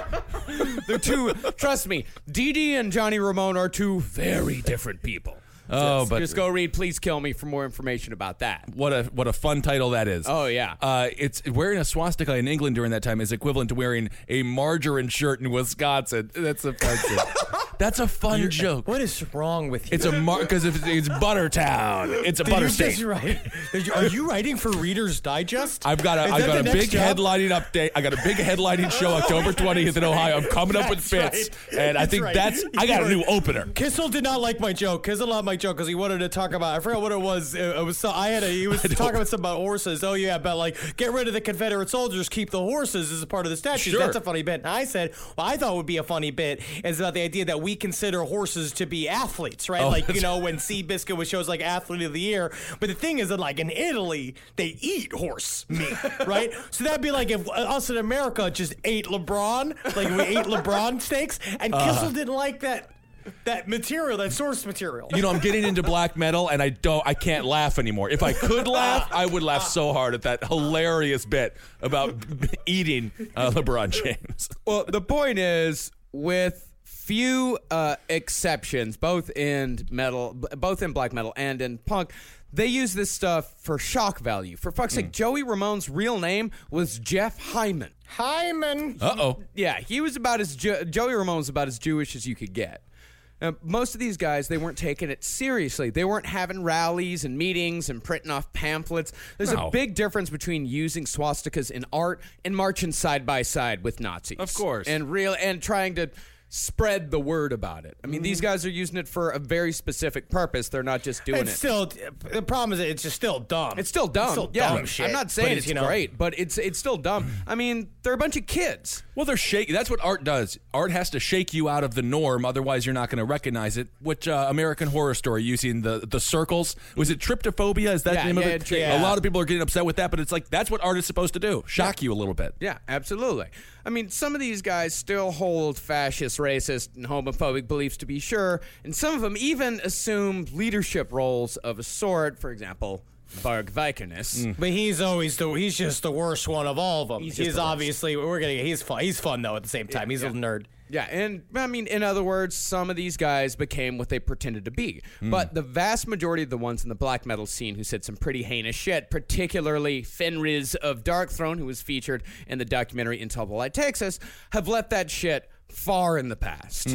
They're two, trust me, Dee Dee and Johnny Ramone are two very different people. Oh, Just- but just go read Please Kill Me for more information about that. what a what a fun title that is. Oh, yeah. Uh, it's wearing a swastika in England during that time is equivalent to wearing a margarine shirt in Wisconsin. That's offensive. That's a fun joke. What is wrong with you? It's a mar because it's, it's Buttertown. It's a Did butter you state. just write? Did you, are you writing for Reader's Digest? I've got a Is I've that got a the next big job? headlining update. I got a big headlining show October twentieth in Ohio. I'm coming up with That's bits, right. and I That's think right. that's I got a new opener. Kissel did not like my joke. Kissel liked my joke because he wanted to talk about. I forgot what it was. It, it was. So, I had a. He was talking about something about horses. Oh yeah, about like get rid of the Confederate soldiers, keep the horses as a part of the statutes. Sure. That's a funny bit. And I said, well, I thought would be a funny bit is about the idea that we consider horses to be athletes, right? Oh, like you that's- know when Seabiscuit was shows like Athlete of the Year. But the thing is that like in Italy they eat horse meat, right? So that'd be like if us in America just ate LeBron, like we ate LeBron steaks, and Kissel didn't like that. That material, that source material. You know, I'm getting into black metal, and I don't, I can't laugh anymore. If I could laugh, I would laugh so hard at that hilarious bit about eating uh, LeBron James. Well, the point is, with few uh, exceptions, both in metal, b- both in black metal and in punk, they use this stuff for shock value. For fuck's sake, Joey Ramone's real name was Jeff Hyman. Hyman. Uh oh. Yeah, he was about as Ju- Joey Ramone was about as Jewish as you could get. Now, most of these guys, they weren't taking it seriously. They weren't having rallies and meetings and printing off pamphlets. There's No. a big difference between using swastikas in art and marching side by side with Nazis. Of course. And real and trying to spread the word about it. I mean, these guys are using it for a very specific purpose. They're not just doing It's it. still the problem is that it's just still dumb. It's still dumb. It's still yeah, dumb shit. I'm not saying But it's you know, great, but it's it's still dumb. I mean, they're a bunch of kids. Well, they're shaking. That's what art does. Art has to shake you out of the norm, otherwise you're not going to recognize it. Which uh, American Horror Story using the the circles was it tryptophobia? Is that Yeah, the name yeah, of it? yeah, yeah. A lot of people are getting upset with that, but it's like that's what art is supposed to do: shock you a little bit. Yeah, absolutely. I mean, some of these guys still hold fascist, racist, and homophobic beliefs to be sure, and some of them even assume leadership roles of a sort. For example, Varg Vikernes. But he's always the he's just the worst one of all of them. He's He's, just the worst. obviously we're gonna he's fun. He's fun though at the same time. he's a nerd. Yeah, and I mean, in other words, some of these guys became what they pretended to be. But the vast majority of the ones in the black metal scene who said some pretty heinous shit, particularly Fenriz of Darkthrone, who was featured in the documentary Until the Light Takes Us, have let that shit far in the past.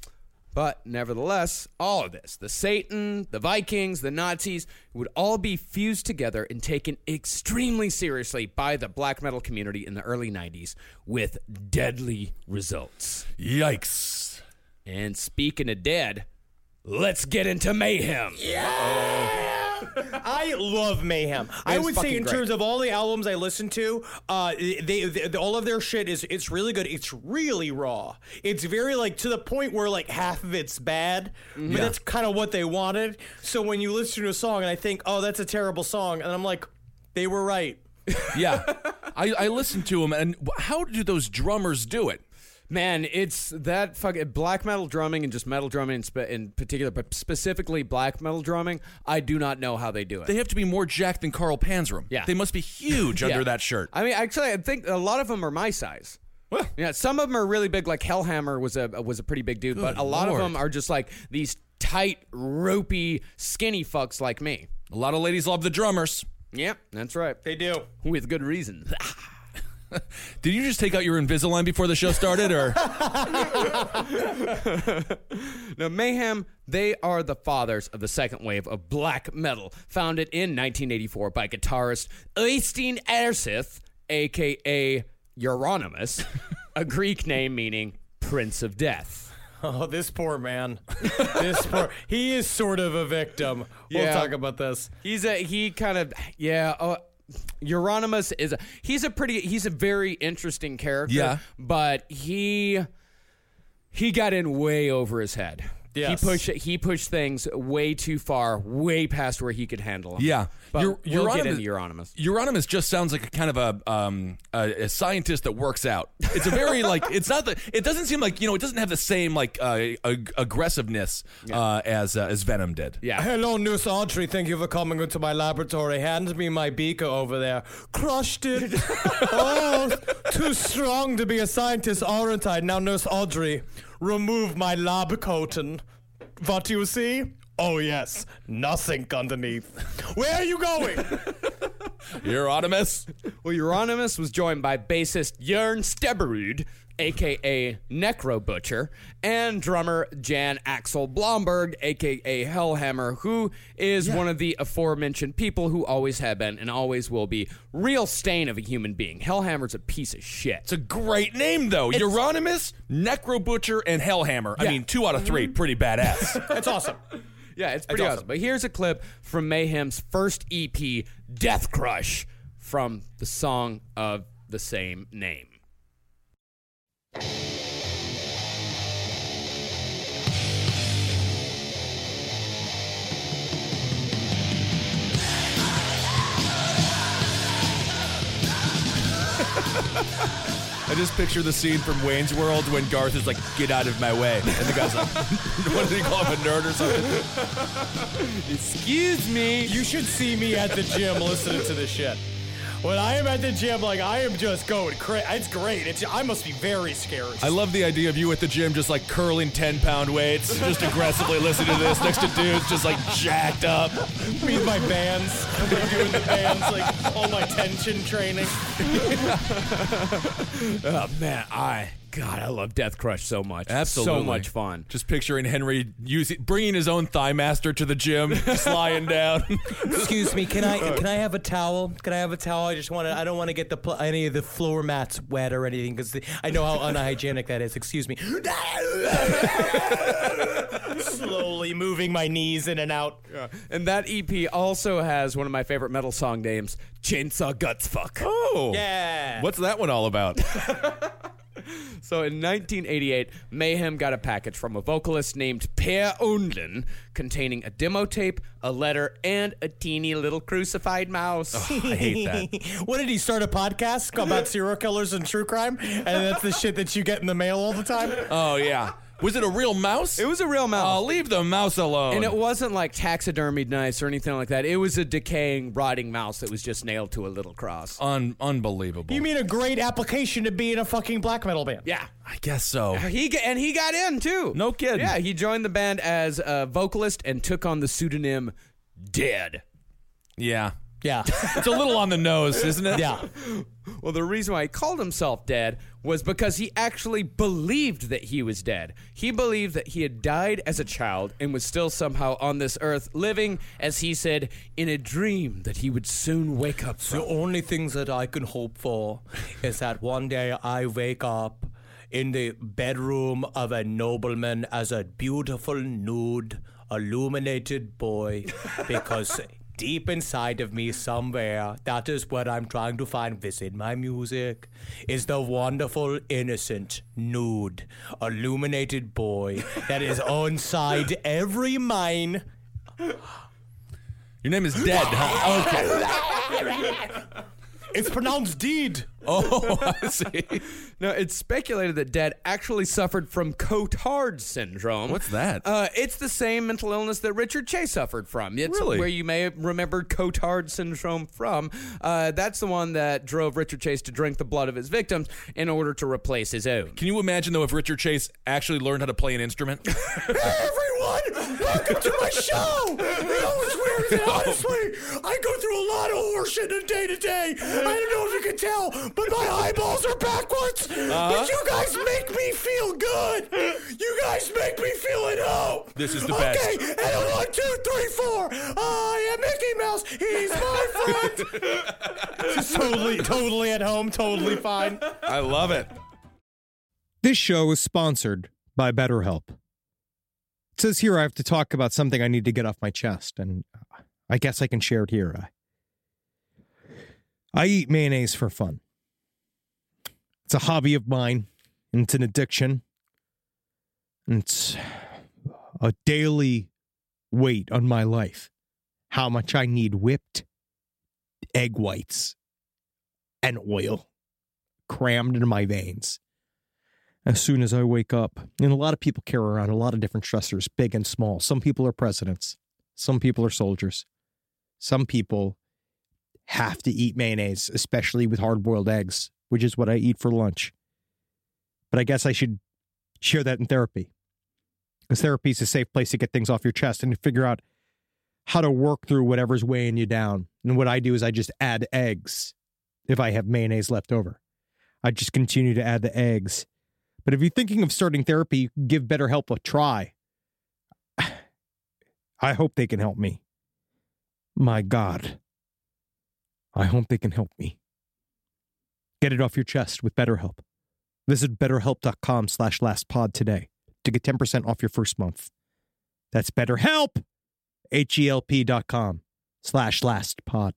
But nevertheless, all of this, the Satan, the Vikings, the Nazis, would all be fused together and taken extremely seriously by the black metal community in the early nineties with deadly results. Yikes! And speaking of dead, let's get into mayhem. I love Mayhem. I It's would say fucking in great. terms of all the albums I listen to, uh, they, they all of their shit is it's really good. It's really raw. It's very like to the point where like half of it's bad, but that's kind of what they wanted. So when you listen to a song and I think, oh, that's a terrible song, and I'm like, they were right. Yeah, I, I listened to them, and how do those drummers do it? Man, it's that fucking black metal drumming and just metal drumming in, spe- in particular, but specifically black metal drumming, I do not know how they do it. They have to be more jacked than Carl Panzram. Yeah. They must be huge Yeah. under that shirt. I mean, actually, I think a lot of them are my size. Well, Yeah, some of them are really big. Like Hellhammer was a was a pretty big dude, but a lot Lord. of them are just like these tight, ropey, skinny fucks like me. a lot of ladies love the drummers. Yep, that's right. They do. With good reason. Did you just take out your Invisalign before the show started, or? Now, Mayhem, they are the fathers of the second wave of black metal, founded in nineteen eighty-four by guitarist Oystein Erseth, a k a. Euronymous, a Greek name meaning Prince of Death. Oh, this poor man. This poor. He is sort of a victim. We'll Yeah. talk about this. He's a, he kind of, yeah, uh, Euronymous is a, he's a pretty, he's a very interesting character. Yeah. But he, he got in way over his head. Yes. He pushed he pushed things way too far, way past where he could handle them. Yeah. But Your- we'll get Euronymous- into Euronymous. Euronymous just sounds like a kind of a, um, a a scientist that works out. It's a very like it's not the it doesn't seem like you know it doesn't have the same like uh, ag- aggressiveness uh, as uh, as Venom did. Yeah. Hello, Nurse Audrey. Thank you for coming into my laboratory. Hand me my beaker over there. Crushed it. Oh, too strong to be a scientist, aren't I? Now, Nurse Audrey, remove my lab coating. What you see? Oh, yes. Nothing underneath. Where are you going? Euronymous. Well, Euronymous was joined by bassist Jörn Steberud, a k a. Necro Butcher, and drummer Jan Axel Blomberg, a k a. Hellhammer, who is one of the aforementioned people who always have been and always will be real stain of a human being. Hellhammer's a piece of shit. It's a great name though. Euronymous, Necro Butcher, and Hellhammer. I Yeah. mean, two out of three, pretty badass. That's awesome. Yeah, it's pretty That's awesome. But here's a clip from Mayhem's first E P, Death Crush, from the song of the same name. I just picture the scene from Wayne's World when Garth is like, "Get out of my way," and the guy's like, "What did he call him, a nerd or something?" Excuse me. You should see me at the gym listening to this shit. When I am at the gym, like, I am just going crazy. It's great. It's, I must be very scary. I love the idea of you at the gym just like curling ten pound weights, just aggressively listening to this next to dudes just like jacked up. Me and my bands. I'm doing the bands, like, all my tension training. Oh, man, I... God, I love Death Crush so much. Absolutely. So much fun. Just picturing Henry using, bringing his own Thigh Master to the gym, just lying down. Excuse me, can I can I have a towel? Can I have a towel? I just want to. I don't want to get the pl- any of the floor mats wet or anything because I know how unhygienic that is. Excuse me. Slowly moving my knees in and out. Yeah. And that E P also has one of my favorite metal song names, Chainsaw Guts Fuck. Oh. Yeah. What's that one all about? So in nineteen eighty-eight, Mayhem got a package from a vocalist named Per Undlen containing a demo tape, a letter, and a teeny little crucified mouse. I hate that. What did he start a podcast about serial killers and true crime? And that's the shit that you get in the mail all the time? Oh, yeah. Was it a real mouse? It was a real mouse. Oh, leave the mouse alone. And it wasn't like taxidermied nice or anything like that. It was a decaying, rotting mouse that was just nailed to a little cross. Un- unbelievable. You mean a great application to be in a fucking black metal band? Yeah. I guess so. He g- and he got in too. No kidding. Yeah, he joined the band as a vocalist and took on the pseudonym Dead. Yeah. Yeah. It's a little on the nose, isn't it? Yeah. Well, the reason why he called himself Dead was because he actually believed that he was dead. He believed that he had died as a child and was still somehow on this earth, living, as he said, in a dream that he would soon wake up from. The only things that I can hope for is that one day I wake up in the bedroom of a nobleman as a beautiful, nude, illuminated boy, because deep inside of me somewhere, that is what I'm trying to find within my music, is the wonderful, innocent, nude, illuminated boy that is inside every mind. Your name is Dead, huh? Okay. It's pronounced deed. Oh, I see. Now, it's speculated that Dead actually suffered from Cotard syndrome. What's that? Uh, it's the same mental illness that Richard Chase suffered from. It's Really? where you may have remembered Cotard syndrome from. Uh, that's the one that drove Richard Chase to drink the blood of his victims in order to replace his own. Can you imagine, though, if Richard Chase actually learned how to play an instrument? Everyone everyone! Welcome to my show! You know what's weird is that, honestly, I go through a lot of horseshit in a day to day. I don't know if you can tell, but my eyeballs are backwards. Uh-huh. But you guys make me feel good. You guys make me feel at home. This is the okay, best. Okay, and a one, two, three, four. I am Mickey Mouse. He's my friend. Just totally, totally at home, totally fine. I love it. This show is sponsored by BetterHelp. It says here I have to talk about something I need to get off my chest, and I guess I can share it here. I, I eat mayonnaise for fun. It's a hobby of mine, and it's an addiction. And it's a daily weight on my life. How much I need whipped egg whites and oil crammed into my veins as soon as I wake up. And a lot of people carry around a lot of different stressors, big and small. Some people are presidents. Some people are soldiers. Some people have to eat mayonnaise, especially with hard-boiled eggs, which is what I eat for lunch. But I guess I should share that in therapy, because therapy is a safe place to get things off your chest and to figure out how to work through whatever's weighing you down. And what I do is I just add eggs if I have mayonnaise left over. I just continue to add the eggs. But if you're thinking of starting therapy, give BetterHelp a try. I hope they can help me. My God. I hope they can help me. Get it off your chest with BetterHelp. Visit betterhelp.com slash lastpod today to get ten percent off your first month. That's BetterHelp, H-E-L-P dot com slash lastpod.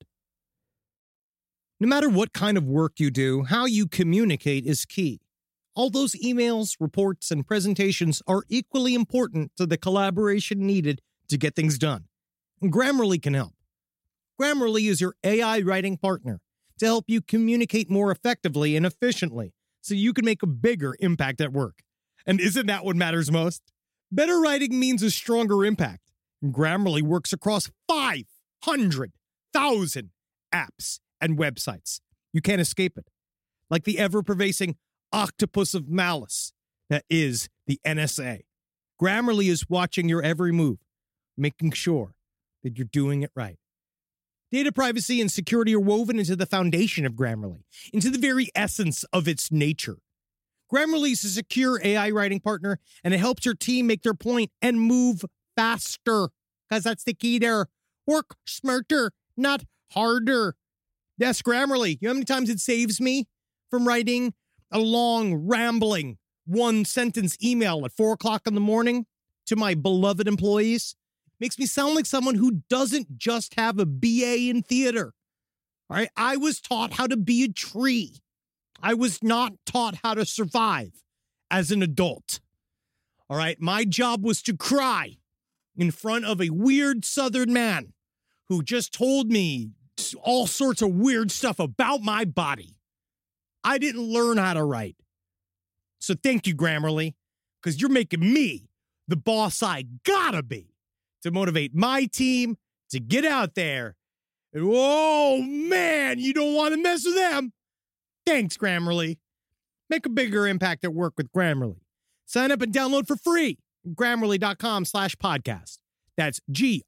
No matter what kind of work you do, how you communicate is key. All those emails, reports, and presentations are equally important to the collaboration needed to get things done. And Grammarly can help. Grammarly is your A I writing partner to help you communicate more effectively and efficiently so you can make a bigger impact at work. And isn't that what matters most? Better writing means a stronger impact. And Grammarly works across five hundred thousand apps and websites. You can't escape it. Like the ever-pervasive octopus of malice that is the N S A. Grammarly is watching your every move, making sure that you're doing it right. Data privacy and security are woven into the foundation of Grammarly, into the very essence of its nature. Grammarly is a secure A I writing partner, and it helps your team make their point and move faster, because that's the key there. Work smarter, not harder. Yes, Grammarly. You know how many times it saves me from writing a long, rambling, one-sentence email at four o'clock in the morning to my beloved employees? Makes me sound like someone who doesn't just have a B A in theater. All right, I was taught how to be a tree. I was not taught how to survive as an adult. All right, my job was to cry in front of a weird Southern man who just told me all sorts of weird stuff about my body. I didn't learn how to write. So thank you, Grammarly, because you're making me the boss I gotta be to motivate my team to get out there. And, oh, man, you don't want to mess with them. Thanks, Grammarly. Make a bigger impact at work with Grammarly. Sign up and download for free. Grammarly.com slash podcast. That's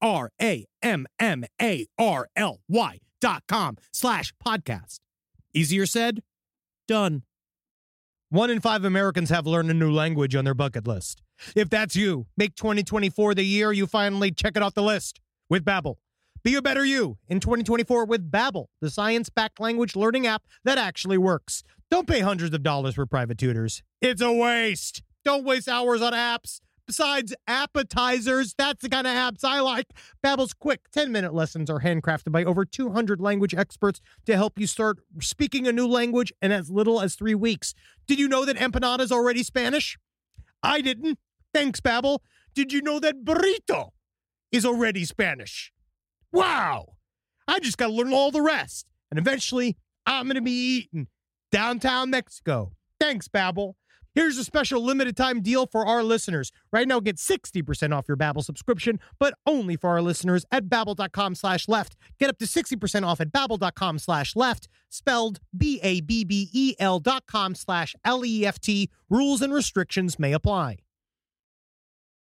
G-R-A-M-M-A-R-L-Y dot com slash podcast. Easier said, done. One in five Americans have learned a new language on their bucket list. If that's you, make twenty twenty-four the year you finally check it off the list with Babbel. Be a better you in twenty twenty-four with Babbel, the science-backed language learning app that actually works. Don't pay hundreds of dollars for private tutors. It's a waste. Don't waste hours on apps. Besides appetizers, that's the kind of apps I like. Babbel's quick ten-minute lessons are handcrafted by over two hundred language experts to help you start speaking a new language in as little as three weeks. Did you know that empanada is already Spanish? I didn't. Thanks, Babbel. Did you know that burrito is already Spanish? Wow. I just got to learn all the rest. And eventually, I'm going to be eating downtown Mexico. Thanks, Babbel. Here's a special limited time deal for our listeners. Right now, get sixty percent off your Babbel subscription, but only for our listeners at babbel.com slash left. Get up to sixty percent off at babbel.com slash left, spelled B A B B E L dot com slash L E F T. Rules and restrictions may apply.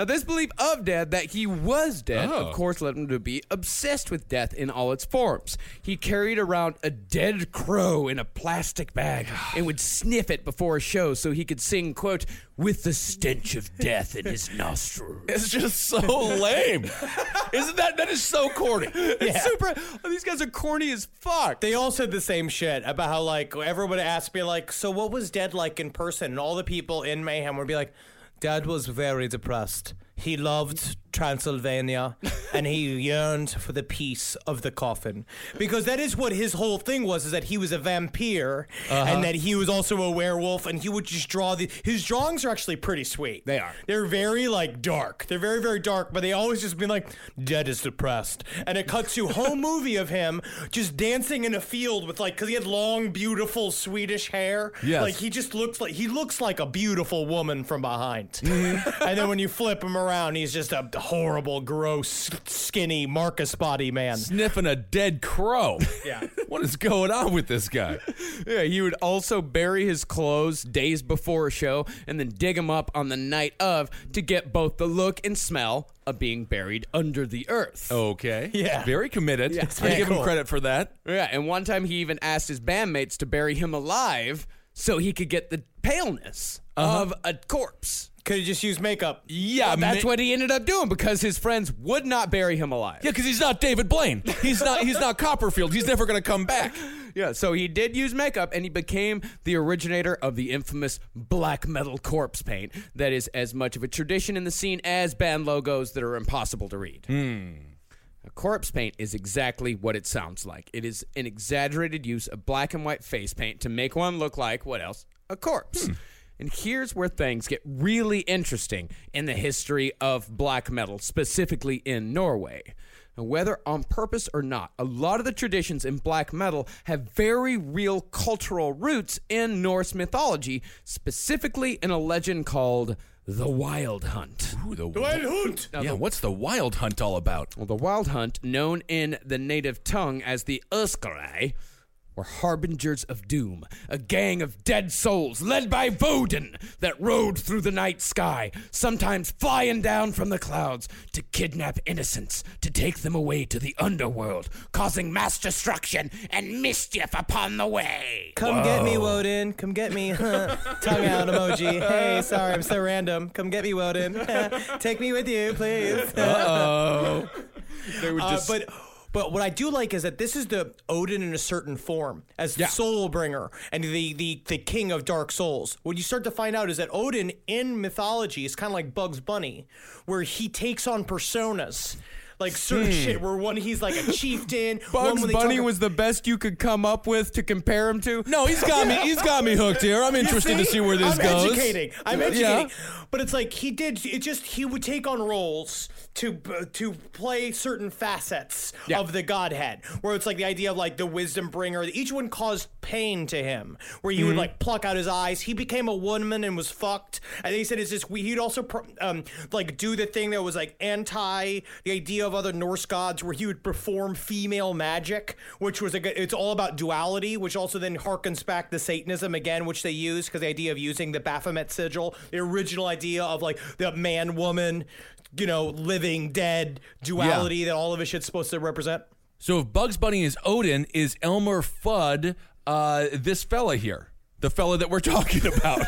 Now, this belief of dead, that he was dead, Oh. of course, led him to be obsessed with death in all its forms. He carried around a dead crow in a plastic bag and would sniff it before a show so he could sing, quote, with the stench of death in his nostrils. It's just so lame. Isn't that? That is so corny. It's super. Oh, these guys are corny as fuck. They all said the same shit about how, like, everyone asked me, like, so what was Dead like in person? And all the people in Mayhem would be like, Dad was very depressed. He loved Transylvania, and he yearned for the peace of the coffin. Because that is what his whole thing was, is that he was a vampire, uh-huh. and that he was also a werewolf, and he would just draw the... His drawings are actually pretty sweet. They are. They're very, like, dark. They're very, very dark, but they always just been like, Dead is depressed. And it cuts to a whole movie of him just dancing in a field with, like, because he had long, beautiful Swedish hair. Yes. Like, he just looks like... He looks like a beautiful woman from behind. And then when you flip him around, he's just a horrible, gross, skinny Marcus body man. Sniffing a dead crow. Yeah. What is going on with this guy? Yeah, he would also bury his clothes days before a show and then dig them up on the night of to get both the look and smell of being buried under the earth. Okay. Yeah. Very committed. Yeah, I give cool. him credit for that. Yeah, and one time he even asked his bandmates to bury him alive so he could get the paleness uh-huh. of a corpse. Could have just used makeup. Yeah, That's ma- what he ended up doing because his friends would not bury him alive. Yeah, because he's not David Blaine. He's not. He's not Copperfield. He's never going to come back. Yeah, so he did use makeup, and he became the originator of the infamous black metal corpse paint that is as much of a tradition in the scene as band logos that are impossible to read. Hmm. A corpse paint is exactly what it sounds like. It is an exaggerated use of black and white face paint to make one look like, what else? A corpse. Hmm. And here's where things get really interesting in the history of black metal, specifically in Norway. Now, whether on purpose or not, a lot of the traditions in black metal have very real cultural roots in Norse mythology, specifically in a legend called the Wild Hunt. Ooh, the Wild Hunt! Yeah, what's the Wild Hunt all about? Well, the Wild Hunt, known in the native tongue as the Uskarai, were harbingers of doom, a gang of dead souls led by Vodin that rode through the night sky, sometimes flying down from the clouds to kidnap innocents, to take them away to the underworld, causing mass destruction and mischief upon the way. Come Whoa. get me, Woden. Come get me. Tongue out emoji. Hey, sorry, I'm so random. Come get me, Woden. Take me with you, please. Uh-oh. They would Uh, just... but... But what I do like is that this is the Odin in a certain form, as the Yeah. soul bringer and the, the, the king of dark souls. What you start to find out is that Odin in mythology is kind of like Bugs Bunny, where he takes on personas. Like certain Hmm. shit where one he's like a chieftain. one Bugs when they Bunny talk- was the best you could come up with to compare him to? No, he's got me. He's got me hooked here. I'm You interested to see where this I'm goes. Educating. I'm Yeah. educating. But it's like he did. It just he would take on roles to uh, to play certain facets Yeah. of the godhead, where it's like the idea of like the wisdom bringer. Each one caused pain to him, where he would like pluck out his eyes. He became a woman and was fucked. And he said it's just he'd also pro- um like do the thing that was like anti the idea of other Norse gods, where he would perform female magic, which was a, it's all about duality, which also then harkens back to Satanism again, which they use because the idea of using the Baphomet sigil, the original idea of like the man woman, you know, living dead duality yeah. that all of this shit's supposed to represent. So if Bugs Bunny is Odin, is Elmer Fudd uh, this fella here? The fella that we're talking about.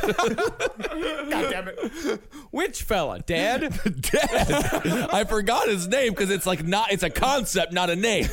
God damn it. Which fella? Dad? Dad. I forgot his name because it's like not, it's a concept, not a name.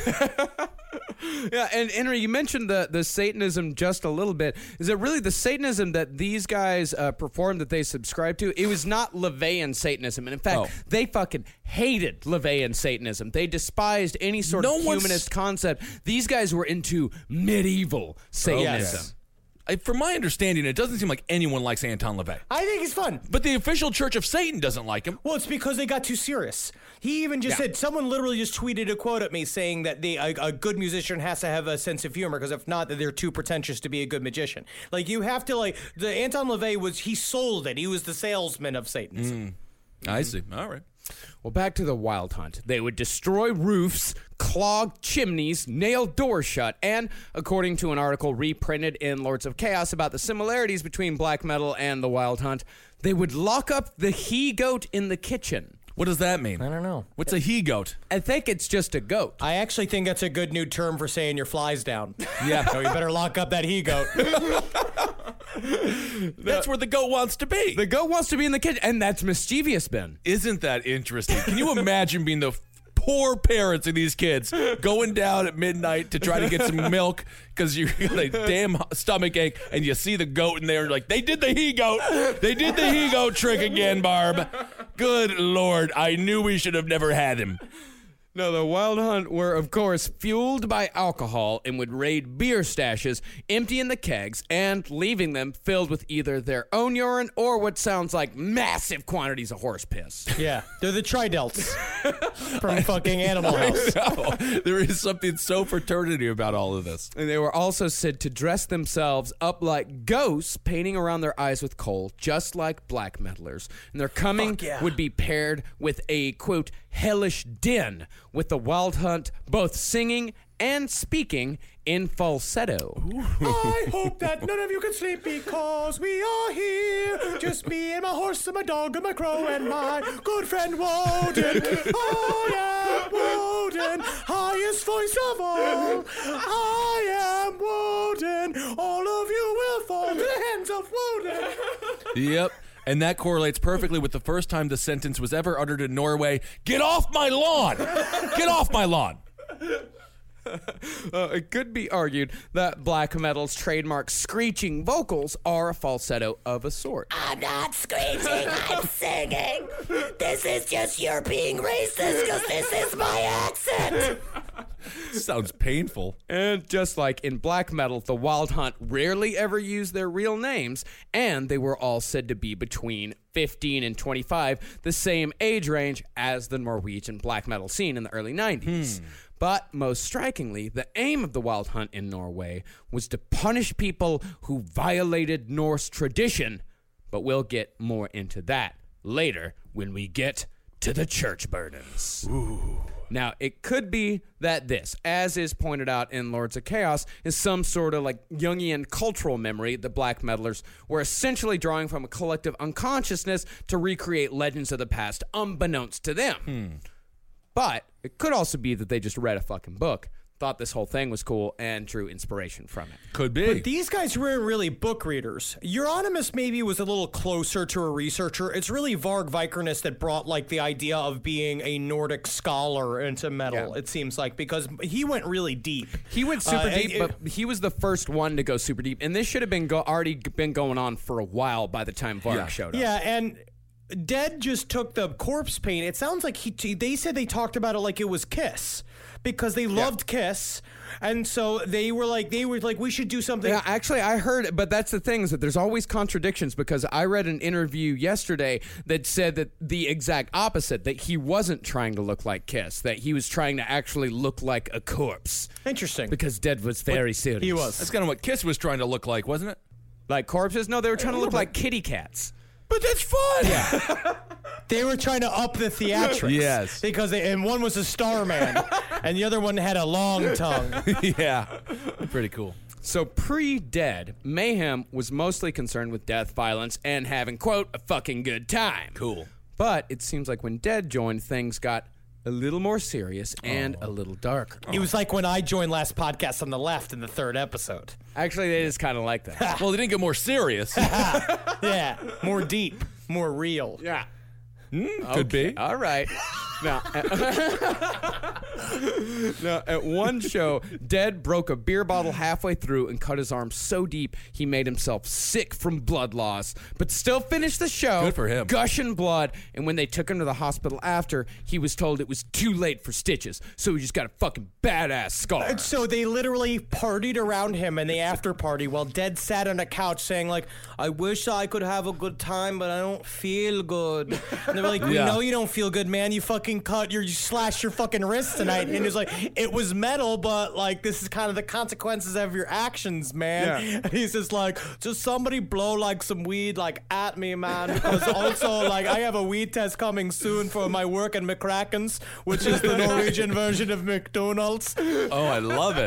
Yeah, and Henry, you mentioned the, the Satanism just a little bit. Is it really the Satanism that these guys uh, performed that they subscribed to? It was not LaVeyan Satanism. And in fact, Oh. they fucking hated LaVeyan Satanism. They despised any sort No of one's- humanist concept. These guys were into medieval Satanism. Yes. I, from my understanding, it doesn't seem like anyone likes Anton LaVey. I think he's fun. But the official Church of Satan doesn't like him. Well, it's because they got too serious. He even just Yeah. said, someone literally just tweeted a quote at me saying that the, a, a good musician has to have a sense of humor, because if not, that they're too pretentious to be a good magician. Like, you have to, like, the Anton LaVey was, he sold it. He was the salesman of Satanism. Mm. I see. All right. Well, back to the Wild Hunt. They would destroy roofs, clog chimneys, nail doors shut, and, according to an article reprinted in Lords of Chaos about the similarities between black metal and the Wild Hunt, they would lock up the he-goat in the kitchen. What does that mean? I don't know. What's a he-goat? I think it's just a goat. I actually think that's a good new term for saying your fly's down. Yeah. So you better lock up that he-goat. That's where the goat wants to be. The goat wants to be in the kitchen, and that's mischievous, Ben. Isn't that interesting? Can you imagine being the poor parents of these kids going down at midnight to try to get some milk because you got a damn stomach ache and you see the goat in there and you're like, they did the he-goat. They did the he-goat trick again, Barb. Good Lord. I knew we should have never had him. No, the Wild Hunt were, of course, fueled by alcohol and would raid beer stashes, emptying the kegs and leaving them filled with either their own urine or what sounds like massive quantities of horse piss. Yeah, they're the Tridelts from fucking Animal House. No, there is something so fraternity about all of this. And they were also said to dress themselves up like ghosts, painting around their eyes with coal, just like black metalers. And their coming yeah. would be paired with a, quote, hellish din, with the Wild Hunt both singing and speaking in falsetto. I hope that none of you can sleep because we are here. Just me and my horse and my dog and my crow and my good friend Woden. I am Woden, highest voice of all. I am Woden. All of you will fall to the hands of Woden. Yep. And that correlates perfectly with the first time the sentence was ever uttered in Norway. Get off my lawn! Get off my lawn! Uh, it could be argued that black metal's trademark screeching vocals are a falsetto of a sort. I'm not screeching, I'm singing. This is just you're being racist because this is my accent. Sounds painful. And just like in black metal, the Wild Hunt rarely ever used their real names, and they were all said to be between fifteen and twenty-five, the same age range as the Norwegian black metal scene in the early nineties. Hmm. But most strikingly, the aim of the Wild Hunt in Norway was to punish people who violated Norse tradition. But we'll get more into that later when we get to the church burnings. Ooh. Now, it could be that this, as is pointed out in Lords of Chaos, is some sort of like Jungian cultural memory the black metalers were essentially drawing from a collective unconsciousness to recreate legends of the past unbeknownst to them. Hmm. But it could also be that they just read a fucking book, thought this whole thing was cool, and drew inspiration from it. Could be. But these guys weren't really book readers. Euronymous maybe was a little closer to a researcher. It's really Varg Vikernes that brought like the idea of being a Nordic scholar into metal, Yeah. it seems like, because he went really deep. He went super Uh, deep, it- but he was the first one to go super deep, and this should have been go- already been going on for a while by the time Varg Yeah. showed up. Yeah, and Dead just took the corpse paint. It sounds like he. They said they talked about it like it was Kiss, because they loved Kiss, and so they were like, they were like, we should do something. Yeah, actually, I heard, but that's the thing is that there's always contradictions because I read an interview yesterday that said that the exact opposite, that he wasn't trying to look like Kiss, that he was trying to actually look like a corpse. Interesting. Because Dead was very serious. He was. That's kind of what Kiss was trying to look like, wasn't it? Like corpses? No, they were trying to look like kitty cats. But that's fun! Yeah. They were trying to up the theatrics. Yes. Because they, and one was a Starman, and the other one had a long tongue. Yeah. Pretty cool. So pre-Dead, Mayhem was mostly concerned with death, violence, and having, quote, a fucking good time. Cool. But it seems like when Dead joined, things got a little more serious and a little darker. It was like when I joined last podcast on the left in the third episode. Actually, it is kind of like that. Well, they didn't get more serious. Yeah, more deep, more real. Yeah. Could be. All right. Now, at, now, at one show, Dead broke a beer bottle halfway through and cut his arm so deep he made himself sick from blood loss, but still finished the show. Good for him. Gushing blood, and when they took him to the hospital after, he was told it was too late for stitches, so he just got a fucking badass scar. And so they literally partied around him in the after party while Dead sat on a couch saying like, I wish I could have a good time, but I don't feel good. And they were like, we Yeah. know you don't feel good, man. You fucking cut your, you slashed your fucking wrist tonight. And he was like, it was metal, but like, this is kind of the consequences of your actions, man. Yeah. And he's just like, just somebody blow like some weed like at me, man. Because also like, I have a weed test coming soon for my work in McCracken's, which is the Norwegian version of McDonald's. Oh, I love it.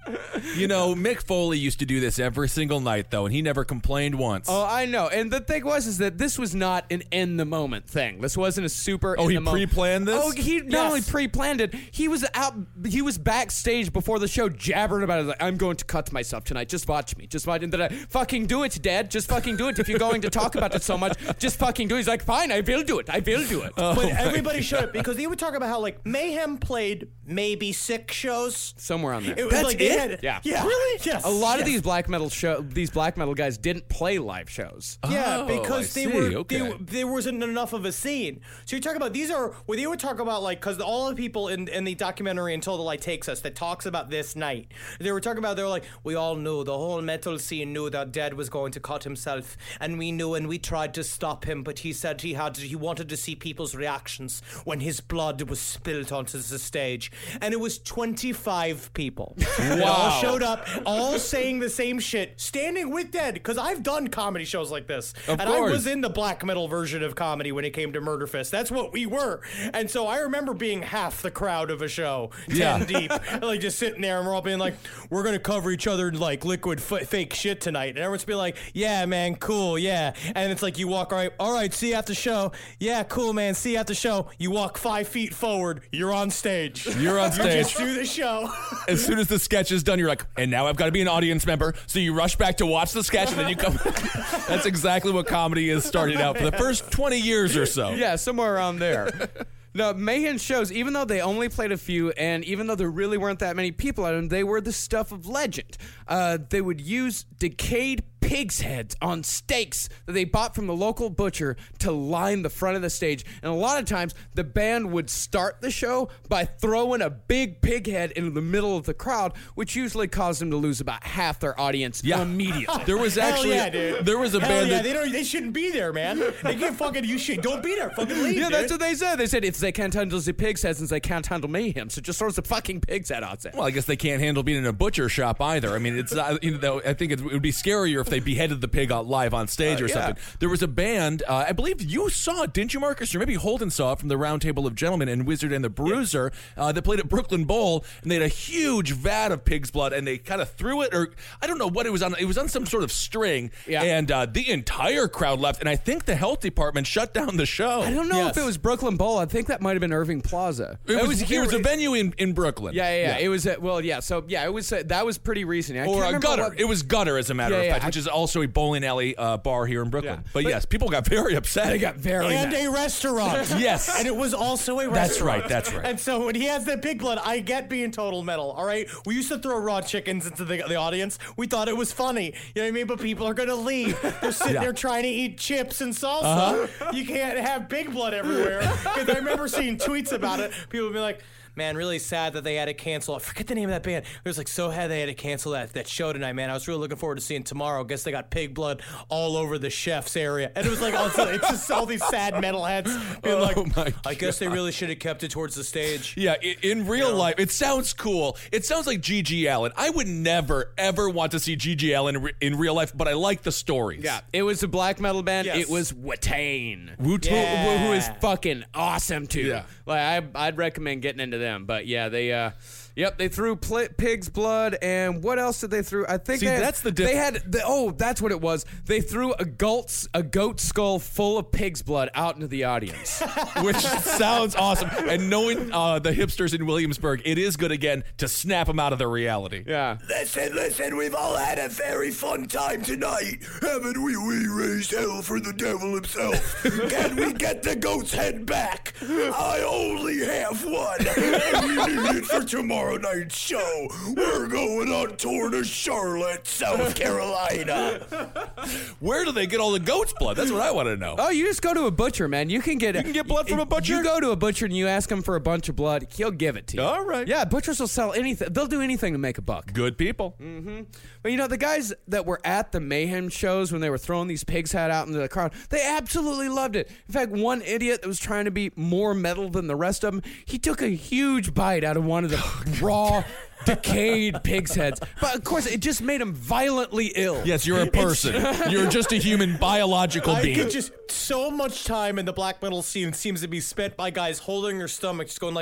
You know, Mick Foley used to do this every single night, though, and he never complained once. Oh, I know. And the thing was is that this was not an in-the-moment thing. This wasn't a super Oh, he in-the-moment- pre-planned this? Oh, he not Yes. only pre-planned it, he was out, he was backstage before the show jabbering about it. Like, I'm going to cut myself tonight. Just watch me. Just watch. And then I, fucking do it, Dad. Just fucking do it. If you're going to talk about it so much, just fucking do it. He's like, fine, I will do it. I will do it. Oh, But everybody showed up because they would talk about how like Mayhem played maybe six shows. Somewhere on there. It was That's like they it? had- Yeah. Yeah. Really? Yes. A lot of Yes. these black metal show, these black metal guys didn't play live shows. Yeah, Oh, because I they see. were Okay. they, there wasn't enough of a scene. So you're talking about these are where they would talk about like because all the people in, in the documentary Until the Light Takes Us that talks about this night. They were talking about they were like we all knew the whole metal scene knew that Dead was going to cut himself, and we knew and we tried to stop him, but he said he had to, he wanted to see people's reactions when his blood was spilled onto the stage, and it was twenty-five people. They all showed up, all saying the same shit, standing with Dead. Because I've done comedy shows like this, Of and I course. was in the black metal version of comedy when it came to Murder Fist. That's what we were, and so I remember being half the crowd of a show, ten Yeah. deep, like just sitting there, and we're all being like, "We're gonna cover each other in like liquid f- fake shit tonight," and everyone's being like, "Yeah, man, cool, yeah," and it's like you walk right, all right, see you at the show, yeah, cool, man, see you at the show. You walk five feet forward, you're on stage. You're on You stage. just do the show. As soon as the sketch is done, you're like, and now I've got to be an audience member. So you rush back to watch the sketch, and then you come. That's exactly what comedy is starting out for the first twenty years or so. Yeah, somewhere around there. No, Mayhem shows, even though they only played a few, and even though there really weren't that many people at them, they were the stuff of legend. Uh, they would use decayed pig's heads on stakes that they bought from the local butcher to line the front of the stage. And a lot of times, the band would start the show by throwing a big pig head into the middle of the crowd, which usually caused them to lose about half their audience Yeah. immediately. There was actually Hell yeah, dude. there was a Hell band yeah, that they don't. They shouldn't be there, man. They can't fucking. You should don't be there. Fucking leave. Yeah, dude. that's what they said. They said if they can't handle the pig's heads, since they can't handle Mayhem, so just throw the fucking pig's head out there. Well, I guess they can't handle being in a butcher shop either. I mean, it's not, you know, I think it would be scarier if they beheaded the pig out live on stage Uh, or yeah. something. There was a band, uh, I believe you saw it, didn't you, Marcus? Or maybe Holden saw it from the Round Table of Gentlemen and Wizard and the Bruiser uh, that played at Brooklyn Bowl, and they had a huge vat of pig's blood, and they kind of threw it, or I don't know what it was on. It was on some sort of string, Yeah. and uh, the entire crowd left, and I think the health department shut down the show. I don't know Yes. if it was Brooklyn Bowl. I think that might have been Irving Plaza. It was, it here- was a venue in, in Brooklyn. Yeah, yeah, yeah. It was. At, well, yeah. So yeah, it was. Uh, that was pretty recent. I Or can't a remember gutter. what- It was gutter, as a matter Yeah, of yeah, fact, I- which is also a bowling alley uh, bar here in Brooklyn. Yeah. But, But- yes, people got very upset. They got very. and mad. a restaurant. Yes. And it was also a restaurant. That's right, that's right. And so when he has that pig blood, I get being total metal, all right? We used to throw raw chickens into the, the audience. We thought it was funny. You know what I mean? But people are going to leave. They're sitting Yeah. there trying to eat chips and salsa. Uh-huh. You can't have pig blood everywhere. Because I remember seeing tweets about it. People would be like, man, really sad that they had to cancel. I forget the name of that band. It was like so sad they had to cancel that, that show tonight, man. I was really looking forward to seeing tomorrow. Guess they got pig blood all over the chef's area. And it was like, also, it's just all these sad metalheads being Oh, like, my I guess they really should have kept it towards the stage. Yeah, i- in real life, it sounds cool. It sounds like G G Allen. I would never, ever want to see G G Allen in, re- in real life, but I like the stories. Yeah, it was a black metal band. Yes. It was Watain, Wu-Tang. who, who is Yeah. fucking awesome too. Yeah. Like I, I'd recommend getting into them. But yeah, they, uh, yep, they threw pl- pig's blood, and what else did they throw? I think See, they had, that's the diff- they had. The, oh, that's what it was. They threw a goat's a goat skull full of pig's blood out into the audience. Which sounds awesome. And knowing uh, the hipsters in Williamsburg, it is good again to snap them out of their reality. Yeah. Listen, listen, we've all had a very fun time tonight. Haven't we? We raised hell for the devil himself. Can we get the goat's head back? I only have one, and we need it for tomorrow night's show. We're going on tour to Charlotte, South Carolina. Where do they get all the goat's blood? That's what I want to know. Oh, you just go to a butcher, man. You can get You can get blood from a butcher? You go to a butcher and you ask him for a bunch of blood. He'll give it to you. All right. Yeah, butchers will sell anything. They'll do anything to make a buck. Good people. But you know, the guys that were at the Mayhem shows when they were throwing these pig's head out into the crowd, they absolutely loved it. In fact, one idiot that was trying to be more metal than the rest of them, he took a huge bite out of one of the raw, decayed pig's heads. But of course, it just made him violently ill. Yes, you're a person. You're just a human biological I being. could just so much time in the black metal scene seems to be spent by guys holding their stomachs, going like,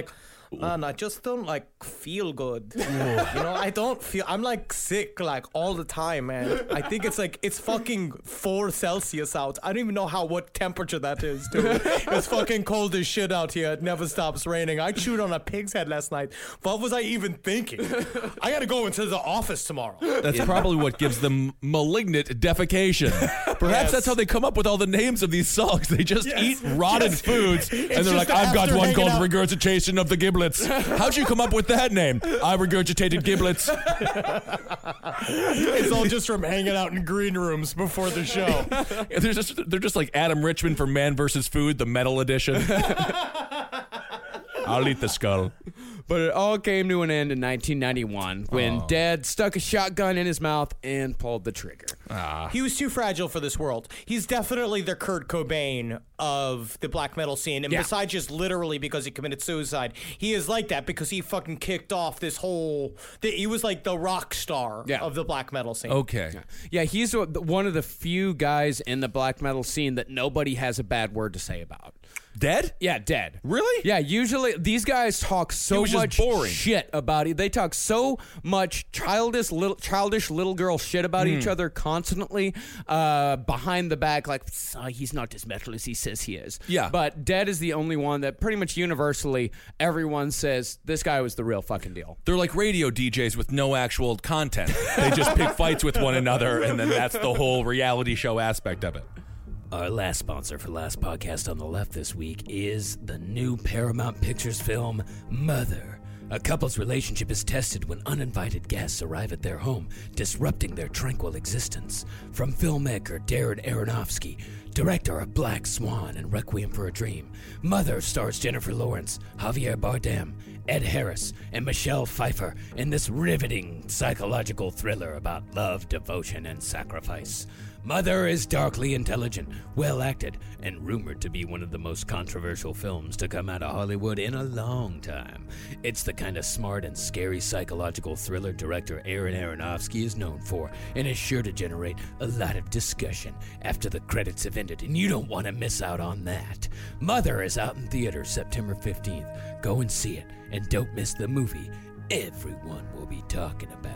Man, I just don't like feel good. You know, I don't feel. I'm like sick like all the time, man. I think it's like it's fucking four Celsius out. I don't even know how what temperature that is, dude. It's fucking cold as shit out here. It never stops raining. I chewed on a pig's head last night. What was I even thinking? I gotta go into the office tomorrow. That's probably what gives them malignant defecation. Perhaps Yes. that's how they come up with all the names of these songs. They just Yes. eat rotten Yes. foods, and It's they're like, just I've got after one hanging called out- Regurgitation of the Giblets. How'd you come up with that name? I regurgitated giblets. It's all just from hanging out in green rooms before the show. They're just, they're just like Adam Richman for Man versus Food, the metal edition. I'll eat the skull. But it all came to an end in nineteen ninety-one when Oh. Dad stuck a shotgun in his mouth and pulled the trigger. He was too fragile for this world. He's definitely the Kurt Cobain of the black metal scene. And Yeah. besides just literally because he committed suicide, he is like that because he fucking kicked off this whole... The, he was like the rock star Yeah. of the black metal scene. Okay. Yeah, he's one of the few guys in the black metal scene that nobody has a bad word to say about. Dead? Yeah, dead. Really? Yeah, usually these guys talk so was just much boring. shit about it. They talk so much childish little childish little girl shit about Hmm. each other constantly uh, behind the back, like "Oh, he's not as metal as he says he is. Yeah. But Dead is the only one that pretty much universally everyone says this guy was the real fucking deal. They're like radio D Js with no actual content. They just pick fights with one another, and then that's the whole reality show aspect of it. Our last sponsor for Last Podcast on the Left this week is the new Paramount Pictures film, Mother. A couple's relationship is tested when uninvited guests arrive at their home, disrupting their tranquil existence. From filmmaker Darren Aronofsky, director of Black Swan and Requiem for a Dream, Mother stars Jennifer Lawrence, Javier Bardem, Ed Harris, and Michelle Pfeiffer in this riveting psychological thriller about love, devotion, and sacrifice. Mother is darkly intelligent, well acted, and rumored to be one of the most controversial films to come out of Hollywood in a long time. It's the kind of smart and scary psychological thriller director Aaron Aronofsky is known for, and is sure to generate a lot of discussion after the credits have ended, and you don't want to miss out on that. Mother is out in theaters September fifteenth. Go and see it, and don't miss the movie everyone will be talking about.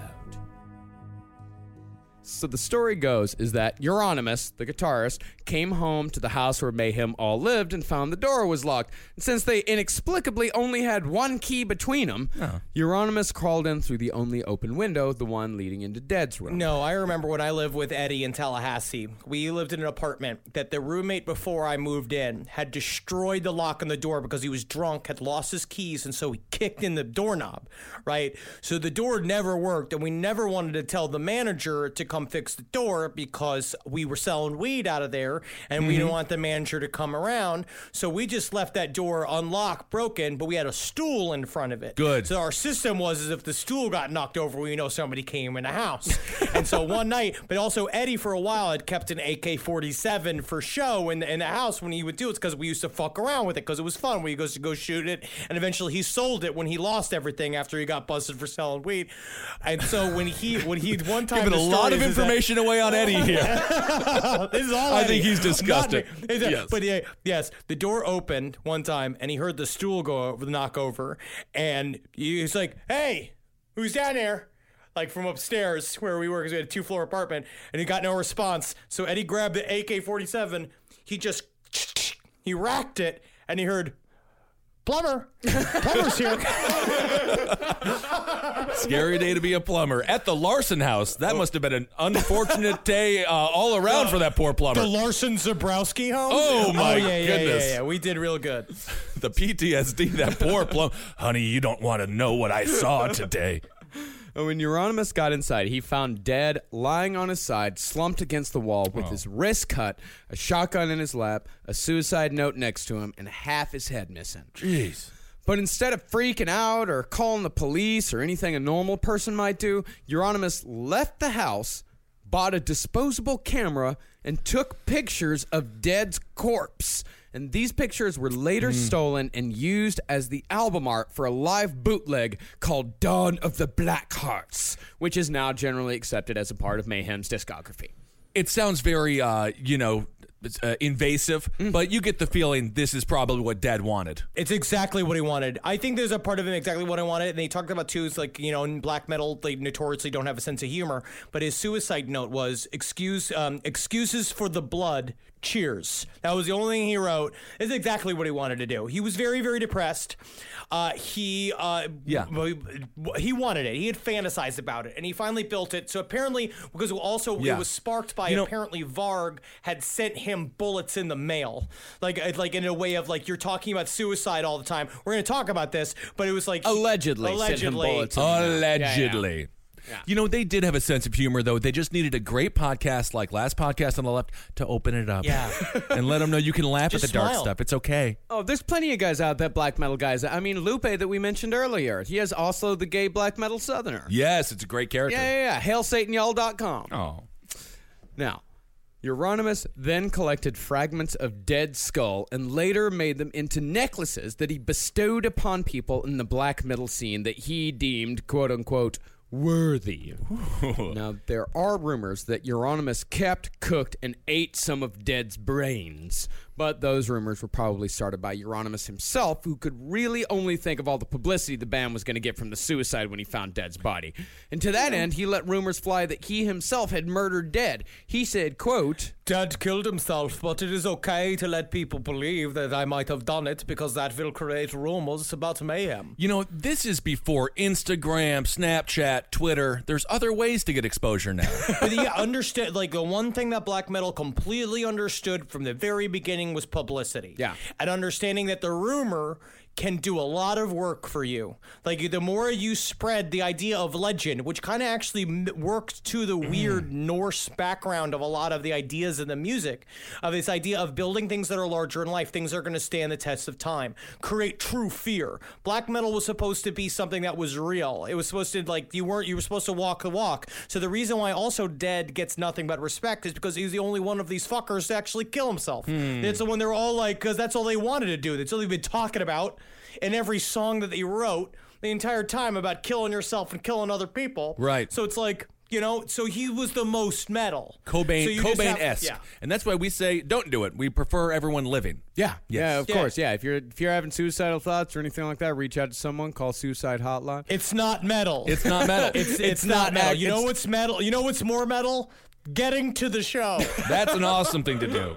So the story goes is that Euronymous, the guitarist, came home to the house where Mayhem all lived and found the door was locked. And since they inexplicably only had one key between them, Oh. Euronymous crawled in through the only open window, the one leading into Dead's room. No, I remember when I lived with Eddie in Tallahassee. We lived in an apartment that the roommate before I moved in had destroyed the lock on the door because he was drunk, had lost his keys, and so he kicked in the doorknob, right? So the door never worked, and we never wanted to tell the manager to come fix the door because we were selling weed out of there, and we didn't want the manager to come around. So we just left that door unlocked, broken, but we had a stool in front of it. Good. So our system was as if the stool got knocked over, we know somebody came in the house. And so one night, but also Eddie for a while had kept an A K forty-seven for show in the, in the house when he would do it because we used to fuck around with it because it was fun when he goes to go shoot it. And eventually he sold it when he lost everything after he got busted for selling weed. And so when he, when he one time Giving a the lot story of is that- information away on Eddie here. this is all I Eddie. think he's Not disgusting. me. Is it- Yes. But yeah, yes, the door opened one time and he heard the stool go over, the knock over, and he's like, "Hey, who's down there?" Like from upstairs where we were, because we had a two floor apartment, and he got no response. So Eddie grabbed the A K forty-seven. He just he racked it, and he heard, "Plumber, plumber's here." Scary day to be a plumber. At the Larson house. That must have been an unfortunate day uh, all around for that poor plumber. The Larson Zabrowski home. Oh, my yeah, yeah, goodness. Yeah, yeah, we did real good. The P T S D, that poor plumber. Honey, you don't want to know what I saw today. And when Euronymous got inside, he found Dead lying on his side, slumped against the wall with his wrist cut, a shotgun in his lap, a suicide note next to him, and half his head missing. Jeez. But instead of freaking out or calling the police or anything a normal person might do, Euronymous left the house, bought a disposable camera, and took pictures of Dead's corpse. And these pictures were later Mm. stolen and used as the album art for a live bootleg called Dawn of the Black Hearts, which is now generally accepted as a part of Mayhem's discography. It sounds very, uh, you know, uh, invasive, mm. but you get the feeling this is probably what Dead wanted. It's exactly what he wanted. I think there's a part of him exactly what I wanted. And he talked about too, it's like, you know, in black metal, they notoriously don't have a sense of humor. But his suicide note was excuse um, excuses for the blood. Cheers. That was the only thing he wrote. It's exactly what he wanted to do. He was very, very depressed. Uh, he uh, yeah. he wanted it. He had fantasized about it, and he finally built it. So apparently, because also yeah. it was sparked by you know, apparently Varg had sent him bullets in the mail, like like in a way of like, you're talking about suicide all the time. We're going to talk about this, but it was like allegedly, allegedly, sent him bullets in allegedly. Yeah, yeah. Yeah. You know, they did have a sense of humor, though. They just needed a great podcast like Last Podcast on the Left to open it up. Yeah. And let them know you can laugh Just at the dark smile. stuff. It's okay. Oh, there's plenty of guys out there, black metal guys. I mean, Lupe that we mentioned earlier. He has also the gay black metal southerner. Yes, it's a great character. Yeah, yeah, yeah. hail satan y'all dot com. Oh. Now, Euronymous then collected fragments of Dead's skull and later made them into necklaces that he bestowed upon people in the black metal scene that he deemed, quote-unquote, worthy. Now, there are rumors that Euronymous kept, cooked, and ate some of Dead's brains, but those rumors were probably started by Euronymous himself, who could really only think of all the publicity the band was going to get from the suicide when he found Dead's body. And to that end, he let rumors fly that he himself had murdered Dead. He said, quote, Dead killed himself, but it is okay to let people believe that I might have done it because that will create rumors about mayhem. You know, this is before Instagram, Snapchat, Twitter. There's other ways to get exposure now. But yeah, understand, like the one thing that black metal completely understood from the very beginning was publicity. Yeah. And understanding that the rumor can do a lot of work for you. Like, the more you spread the idea of legend, which kind of actually m- worked to the weird Norse background of a lot of the ideas in the music, of this idea of building things that are larger in life, things that are going to stand the test of time, create true fear. Black metal was supposed to be something that was real. It was supposed to, like, you weren't, you were supposed to walk the walk. So the reason why also Dead gets nothing but respect is because he's the only one of these fuckers to actually kill himself. Hmm. It's the one they're all like, because that's all they wanted to do. That's all they've been talking about in every song that they wrote the entire time about killing yourself and killing other people. Right. So it's like, you know, so he was the most metal. Cobain, so you just have- Cobain-esque. yeah. And that's why we say, don't do it. We prefer everyone living. yeah, yeah, of Yeah. course, yeah. If you're if you're having suicidal thoughts or anything like that, reach out to someone, call Suicide Hotline. It's not metal. It's not metal. It's, it's, it's not, not metal. act- You know it's- what's metal? You know what's more metal? Getting to the show. That's an awesome thing to do.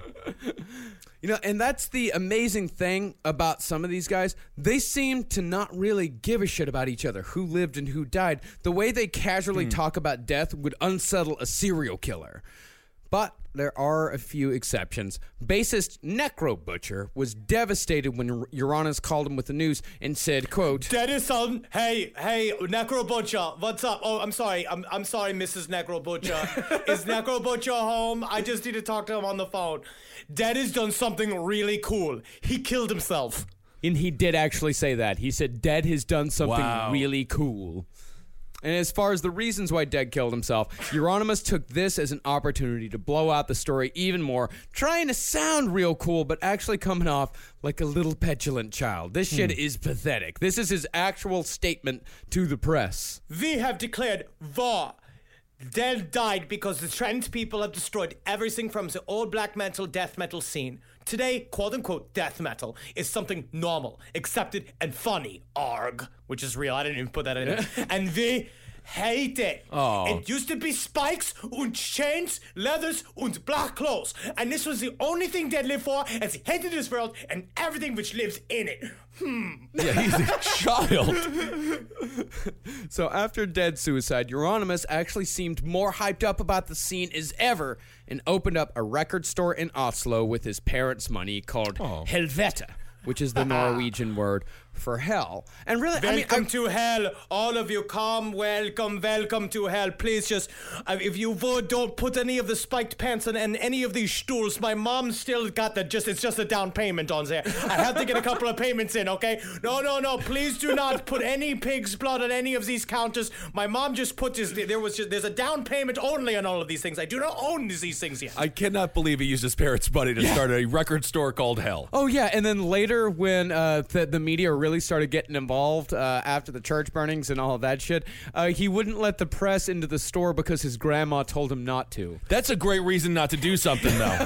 You know, and that's the amazing thing about some of these guys. They seem to not really give a shit about each other, who lived and who died. The way they casually talk about death would unsettle a serial killer. But there are a few exceptions. Bassist Necro Butcher was devastated when Euronymous called him with the news and said, quote, Denison, hey, hey, Necro Butcher, what's up? Oh, I'm sorry, I'm I'm sorry, Missus Necro Butcher. Is Necro Butcher home? I just need to talk to him on the phone. Dead has done something really cool. He killed himself. and he did actually say that. He said Dead has done something Wow. really cool. And as far as the reasons why Dead killed himself, Euronymous took this as an opportunity to blow out the story even more, trying to sound real cool, but actually coming off like a little petulant child. This shit Hmm. is pathetic. This is his actual statement to the press. We have declared war. Dead died because the trans people have destroyed everything from the old black metal, death metal scene. Today, quote-unquote death metal is something normal, accepted, and funny. Arg. Which is real. I didn't even put that in there. And we hate it. Oh. It used to be spikes and chains, leathers, and black clothes. And this was the only thing Dead lived for, as he hated this world and everything which lives in it. Hmm. Yeah, he's a child. So after Dead's suicide, Euronymous actually seemed more hyped up about the scene as ever and opened up a record store in Oslo with his parents' money called Oh. Helvete, which is the Norwegian word for hell. And really, I mean, Welcome I, to hell, all of you. Come, welcome, welcome to hell. Please just, uh, if you would, don't put any of the spiked pants on and any of these stools. My mom still got the just. It's just a down payment on there. I have to get a couple of payments in. Okay? No, no, no. Please do not put any pig's blood on any of these counters. My mom just put this. There was just. There's a down payment only on all of these things. I do not own these things yet. I cannot believe he used his parents' money to start a record store called Hell. oh yeah, and then later when uh, the, the media really started getting involved uh, after the church burnings and all of that shit, uh, he wouldn't let the press into the store because his grandma told him not to. That's a great reason not to do something, though.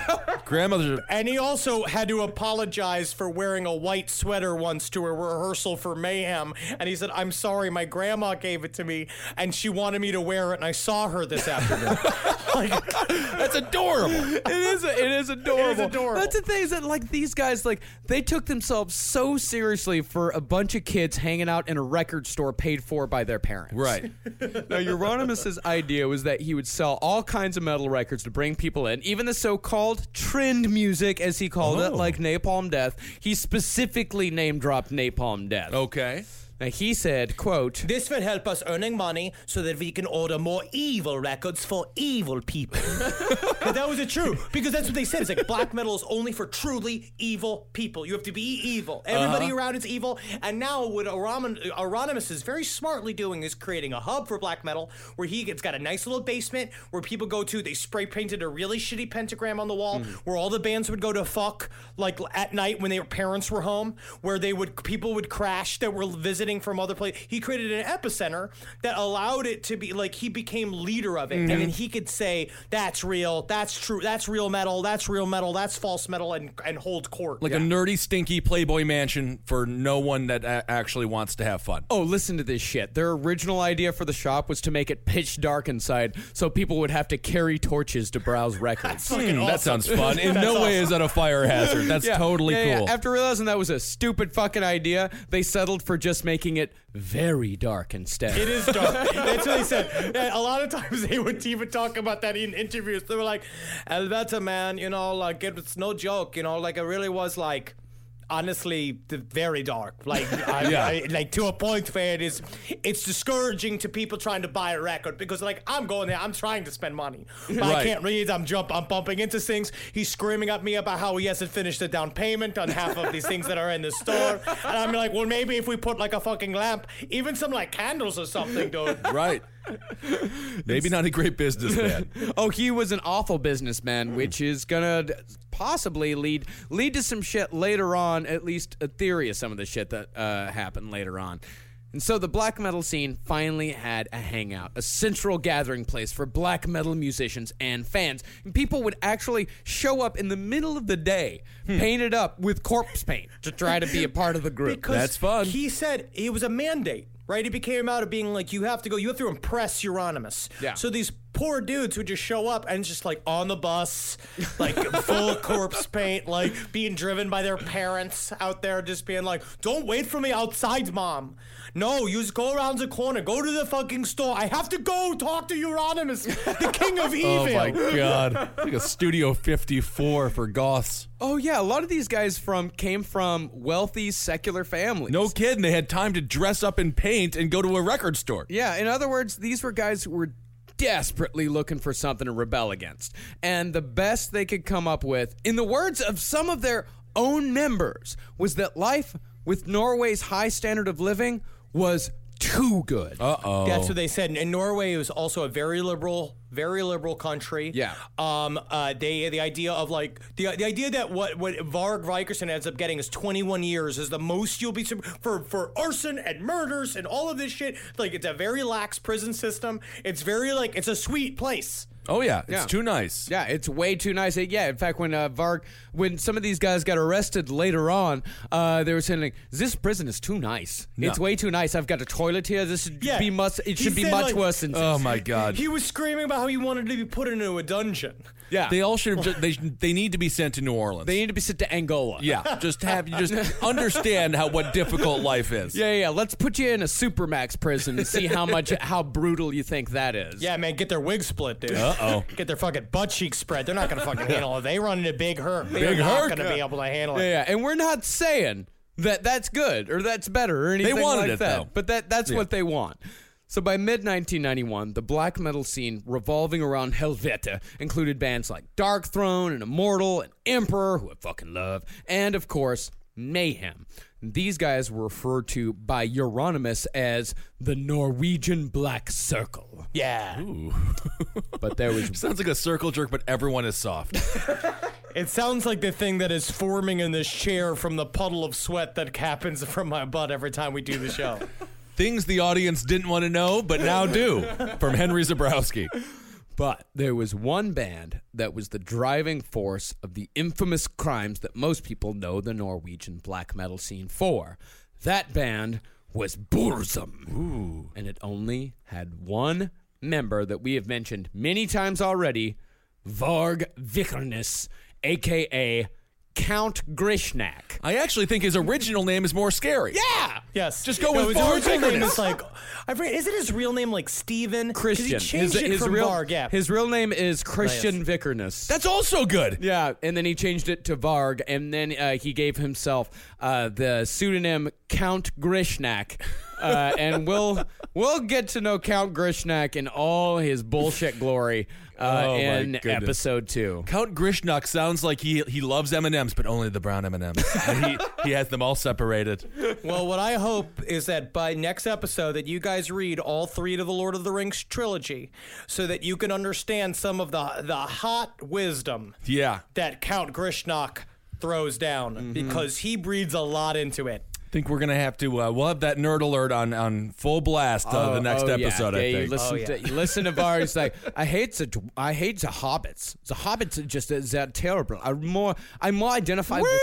Grandmother. And he also had to apologize for wearing a white sweater once to a rehearsal for Mayhem. And he said, I'm sorry, my grandma gave it to me, and she wanted me to wear it, and I saw her this afternoon. Like, that's adorable. It is. It is adorable. It is adorable. That's the thing is that like these guys, like they took themselves so seriously for a bunch of kids hanging out in a record store paid for by their parents. Right. Now, Euronymous' idea was that he would sell all kinds of metal records to bring people in, even the so-called trend music, as he called Oh. it, like Napalm Death. He specifically name-dropped Napalm Death. Okay. Now, he said, quote, this will help us earning money so that we can order more evil records for evil people. And that was it true, because that's what they said. It's like black metal is only for truly evil people. You have to be evil. Everybody Uh-huh. around is evil. And now what Euronymous is very smartly doing is creating a hub for black metal where he it's got a nice little basement where people go to. They spray painted a really shitty pentagram on the wall Mm-hmm. where all the bands would go to fuck like at night when their parents were home, where they would people would crash that were visiting from other places. He created an epicenter that allowed it to be like he became leader of it, Mm-hmm. and then he could say that's real, that's true, that's real metal, that's real metal, that's false metal, and and hold court. Like a nerdy, stinky Playboy mansion for no one that a- actually wants to have fun. oh, listen to this shit. Their original idea for the shop was to make it pitch dark inside so people would have to carry torches to browse records. fucking Hmm, That awesome. sounds fun. In That's no way awesome. is that a fire hazard. That's Yeah, totally yeah, cool. yeah. After realizing that was a stupid fucking idea, they settled for just making it very dark instead. It is dark. That's what they said. Yeah, a lot of times they would even talk about that in interviews. They were like, Helvete, man, you know, like, it's no joke, you know, like, it really was, like, honestly, th- very dark. Like, I, Yeah. I, like to a point where it is, it's discouraging to people trying to buy a record because, like, I'm going there, I'm trying to spend money, but I Right. can't read. I'm jump, I'm bumping into things. He's screaming at me about how he hasn't finished the down payment on half of these things that are in the store, and I'm like, well, maybe if we put like a fucking lamp, even some like candles or something, dude. Right. Maybe not a great businessman. Oh, he was an awful businessman, which is gonna d- possibly lead lead to some shit later on. At least a theory of some of the shit that uh, happened later on. And so the black metal scene finally had a hangout, a central gathering place for black metal musicians and fans. And people would actually show up in the middle of the day, painted up with corpse paint to try to be a part of the group. Because That's fun. He said it was a mandate, right? It became out of being like, you have to go, you have to impress Euronymous. Yeah. So these poor dudes would just show up and just like on the bus, like full of corpse paint, like being driven by their parents out there, just being like, don't wait for me outside, mom. No, you just go around the corner, go to the fucking store. I have to go talk to Euronymous, the king of evil. Oh my god. It's like a Studio fifty-four for goths. Oh yeah, a lot of these guys from came from wealthy secular families. No kidding. They had time to dress up in paint and go to a record store. Yeah, in other words, these were guys who were desperately looking for something to rebel against. And the best they could come up with, in the words of some of their own members, was that life with Norway's high standard of living was too good. Uh-oh. That's what they said. And Norway was also a very liberal, very liberal country. Yeah. Um. Uh. They the idea of like the the idea that what what Varg Vikerson ends up getting is twenty-one years is the most you'll be for for arson and murders and all of this shit. Like it's a very lax prison system. It's very like it's a sweet place. Oh yeah, it's Yeah. too nice. Yeah, it's way too nice. Yeah, in fact, when uh, Varg, when some of these guys got arrested later on, uh, they were saying like, "This prison is too nice. No. It's way too nice. I've got a toilet here. This should Yeah. be much. It He should be said, much like- worse than." Oh my god. He was screaming about how he wanted to be put into a dungeon. yeah, They all should have. Just, they they need to be sent to New Orleans. they need to be sent to Angola. yeah, just have you just understand how what difficult life is. Yeah, yeah. Let's put you in a supermax prison and see how much how brutal you think that is. Yeah, man, get their wig split, dude. Uh-oh. Get their fucking butt cheeks spread. They're not gonna fucking handle it. They run into big hurt. They're Big not hurt? gonna be able to handle it. Yeah, yeah. And we're not saying that that's good or that's better or anything wanted like it, that. though. But that that's Yeah. what they want. So by mid nineteen ninety-one, the black metal scene revolving around Helvete included bands like Dark Throne and Immortal and Emperor, who I fucking love, and of course, Mayhem. These guys were referred to by Euronymous as the Norwegian Black Circle. Yeah. But there was Sounds like a circle jerk, but everyone is soft. It sounds like the thing that is forming in this chair from the puddle of sweat that happens from my butt every time we do the show. Things the audience didn't want to know, but now do. From Henry Zabrowski. But there was one band that was the driving force of the infamous crimes that most people know the Norwegian black metal scene for. That band was Burzum. Ooh. And it only had one member that we have mentioned many times already, Varg Vikernes, a k a. Count Grishnak. I actually think his original name is more scary. Yeah. Yes. Just go no, with his Varg original name Vikernes. is like, I forget, isn't his real name like Steven? Christian. He changed his, it his from real, Varg, yeah. His real name is Christian Oh, yes. Vikernes. That's also good. Yeah, and then he changed it to Varg, and then uh, he gave himself uh, the pseudonym Count Grishnak. Uh, and we'll we'll get to know Count Grishnak in all his bullshit glory uh, Oh, my in goodness. episode two. Count Grishnak sounds like he he loves M and M's, but only the brown M and M's. And he he has them all separated. Well, what I hope is that by next episode that you guys read all three to the Lord of the Rings trilogy so that you can understand some of the the hot wisdom Yeah. that Count Grishnak throws down Mm-hmm. because he breathes a lot into it. Think we're gonna have to. Uh, we'll have that nerd alert on, on full blast uh, the next oh, episode. Yeah. I yeah, think. You listen, Oh, yeah. to, you listen to Varg. It's like I hate the I hate the hobbits. The hobbits are just uh, they're terrible. I'm more I'm more identified with.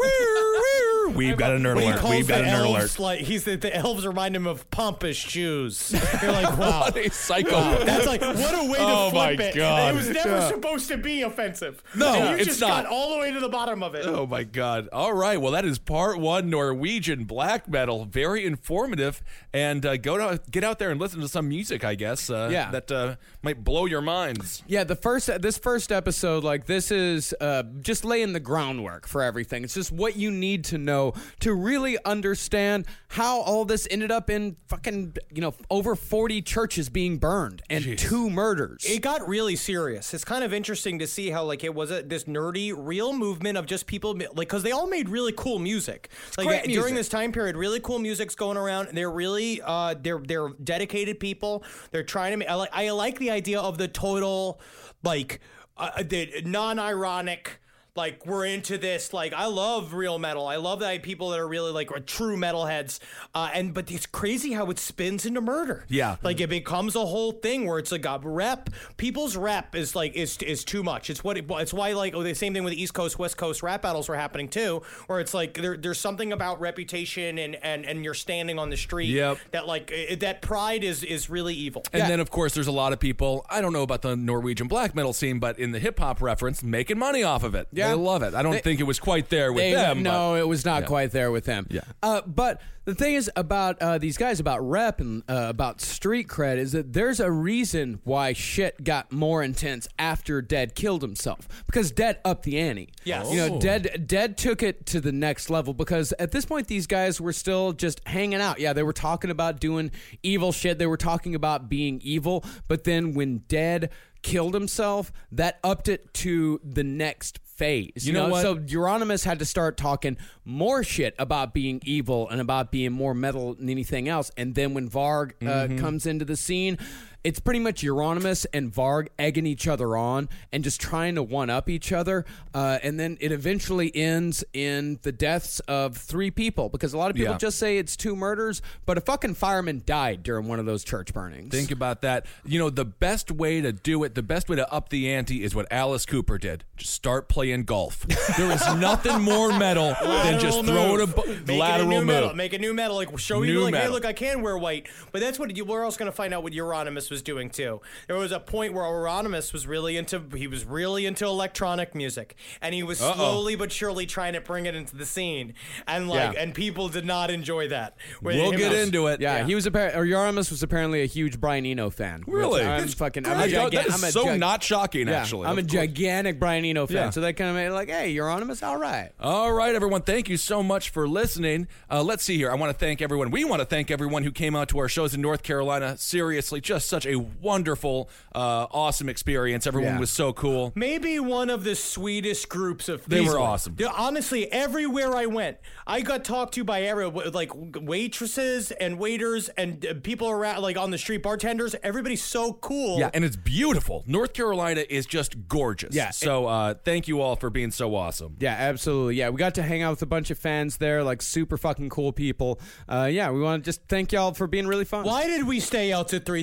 We've got a nerd When he alert. calls We've got a the nerd elves, alert. like he's the, the elves remind him of pompous Jews. You're like, wow. What a psycho. Wow. That's like, what a way Oh, to flip my it. God. It was never supposed to be offensive. No, and you it's just not. got all the way to the bottom of it. Oh my God! All right, well that is part one Norwegian black metal. Very informative, and uh, go to get out there and listen to some music. I guess. Uh, Yeah. that uh, might blow your minds. Yeah, the first this first episode, like this is uh, just laying the groundwork for everything. It's just what you need to know to really understand how all this ended up in fucking you know over forty churches being burned and Jeez. two murders. It got really serious. It's kind of interesting to see how like it was a, this nerdy, real movement of just people like because they all made really cool music. Like great uh, music. during this time period, really cool music's going around. They're really uh, they're they're dedicated people. They're trying to. Make, I like I like the idea of the total like uh, the non-ironic. Like, we're into this. Like, I love real metal. I love that people that are really, like, true metalheads. Uh, and But it's crazy how it spins into murder. Yeah. Like, it becomes a whole thing where it's like a rep. People's rep is, like, is is too much. It's what it, it's why, like, oh, the same thing with the East Coast, West Coast rap battles were happening, too. Where it's, like, there, there's something about reputation and, and, and you're standing on the street. Yep. That, like, it, that pride is, is really evil. And Yeah. then, of course, there's a lot of people, I don't know about the Norwegian black metal scene, but in the hip-hop reference, making money off of it. Yeah. They love it. I don't They- think it was quite there with They- them. No, but- it was not Yeah. quite there with them. Yeah. Uh, but the thing is about uh, these guys, about rep and uh, about street cred, is that there's a reason why shit got more intense after Dead killed himself. Because Dead upped the ante. Yes. You know, Oh. Dead Dead took it to the next level because at this point these guys were still just hanging out. Yeah, they were talking about doing evil shit. They were talking about being evil. But then when Dead killed himself, that upped it to the next phase. You, You know what? So Euronymous had to start talking more shit about being evil and about being more metal than anything else. And then when Varg uh, Mm-hmm. comes into the scene, it's pretty much Euronymous and Varg egging each other on and just trying to one-up each other. Uh, and then it eventually ends in the deaths of three people because a lot of people Yeah. just say it's two murders, but a fucking fireman died during one of those church burnings. Think about that. You know, the best way to do it, the best way to up the ante is what Alice Cooper did. Just start playing golf. There is nothing more metal than just throwing a bu- Make lateral it a new move. metal. Make a new metal. Like show you New like, hey, metal. look, I can wear white. But that's what you, we're also going to find out what Euronymous was doing too. There was a point where Euronymous was really into he was really into electronic music, and he was Uh-oh. slowly but surely trying to bring it into the scene, and like Yeah. and people did not enjoy that. With We'll him get as- into it. Yeah, Yeah. he was apparently, or Euronymous was apparently a huge Brian Eno fan. which Really? I'm That's fucking, I'm I a don't- giga- that is I'm a so gig- not shocking, Yeah, actually. I'm a Of course. gigantic Brian Eno fan, Yeah. so that kind of made it like, hey, Euronymous, all right. All right, everyone. Thank you so much for listening. Uh, let's see here. I want to thank everyone. We want to thank everyone who came out to our shows in North Carolina. Seriously, just such a wonderful, uh, awesome experience. Everyone Yeah. was so cool. Maybe one of the sweetest groups of They were people. awesome. Yeah, honestly, everywhere I went, I got talked to by every like waitresses and waiters and uh, people around, like on the street, bartenders. Everybody's so cool. Yeah, and it's beautiful. North Carolina is just gorgeous. Yeah. So uh, thank you all for being so awesome. Yeah, absolutely. Yeah, we got to hang out with a bunch of fans there, like super fucking cool people. Uh, yeah, we want to just thank y'all for being really fun. Why did we stay out to three thirty? We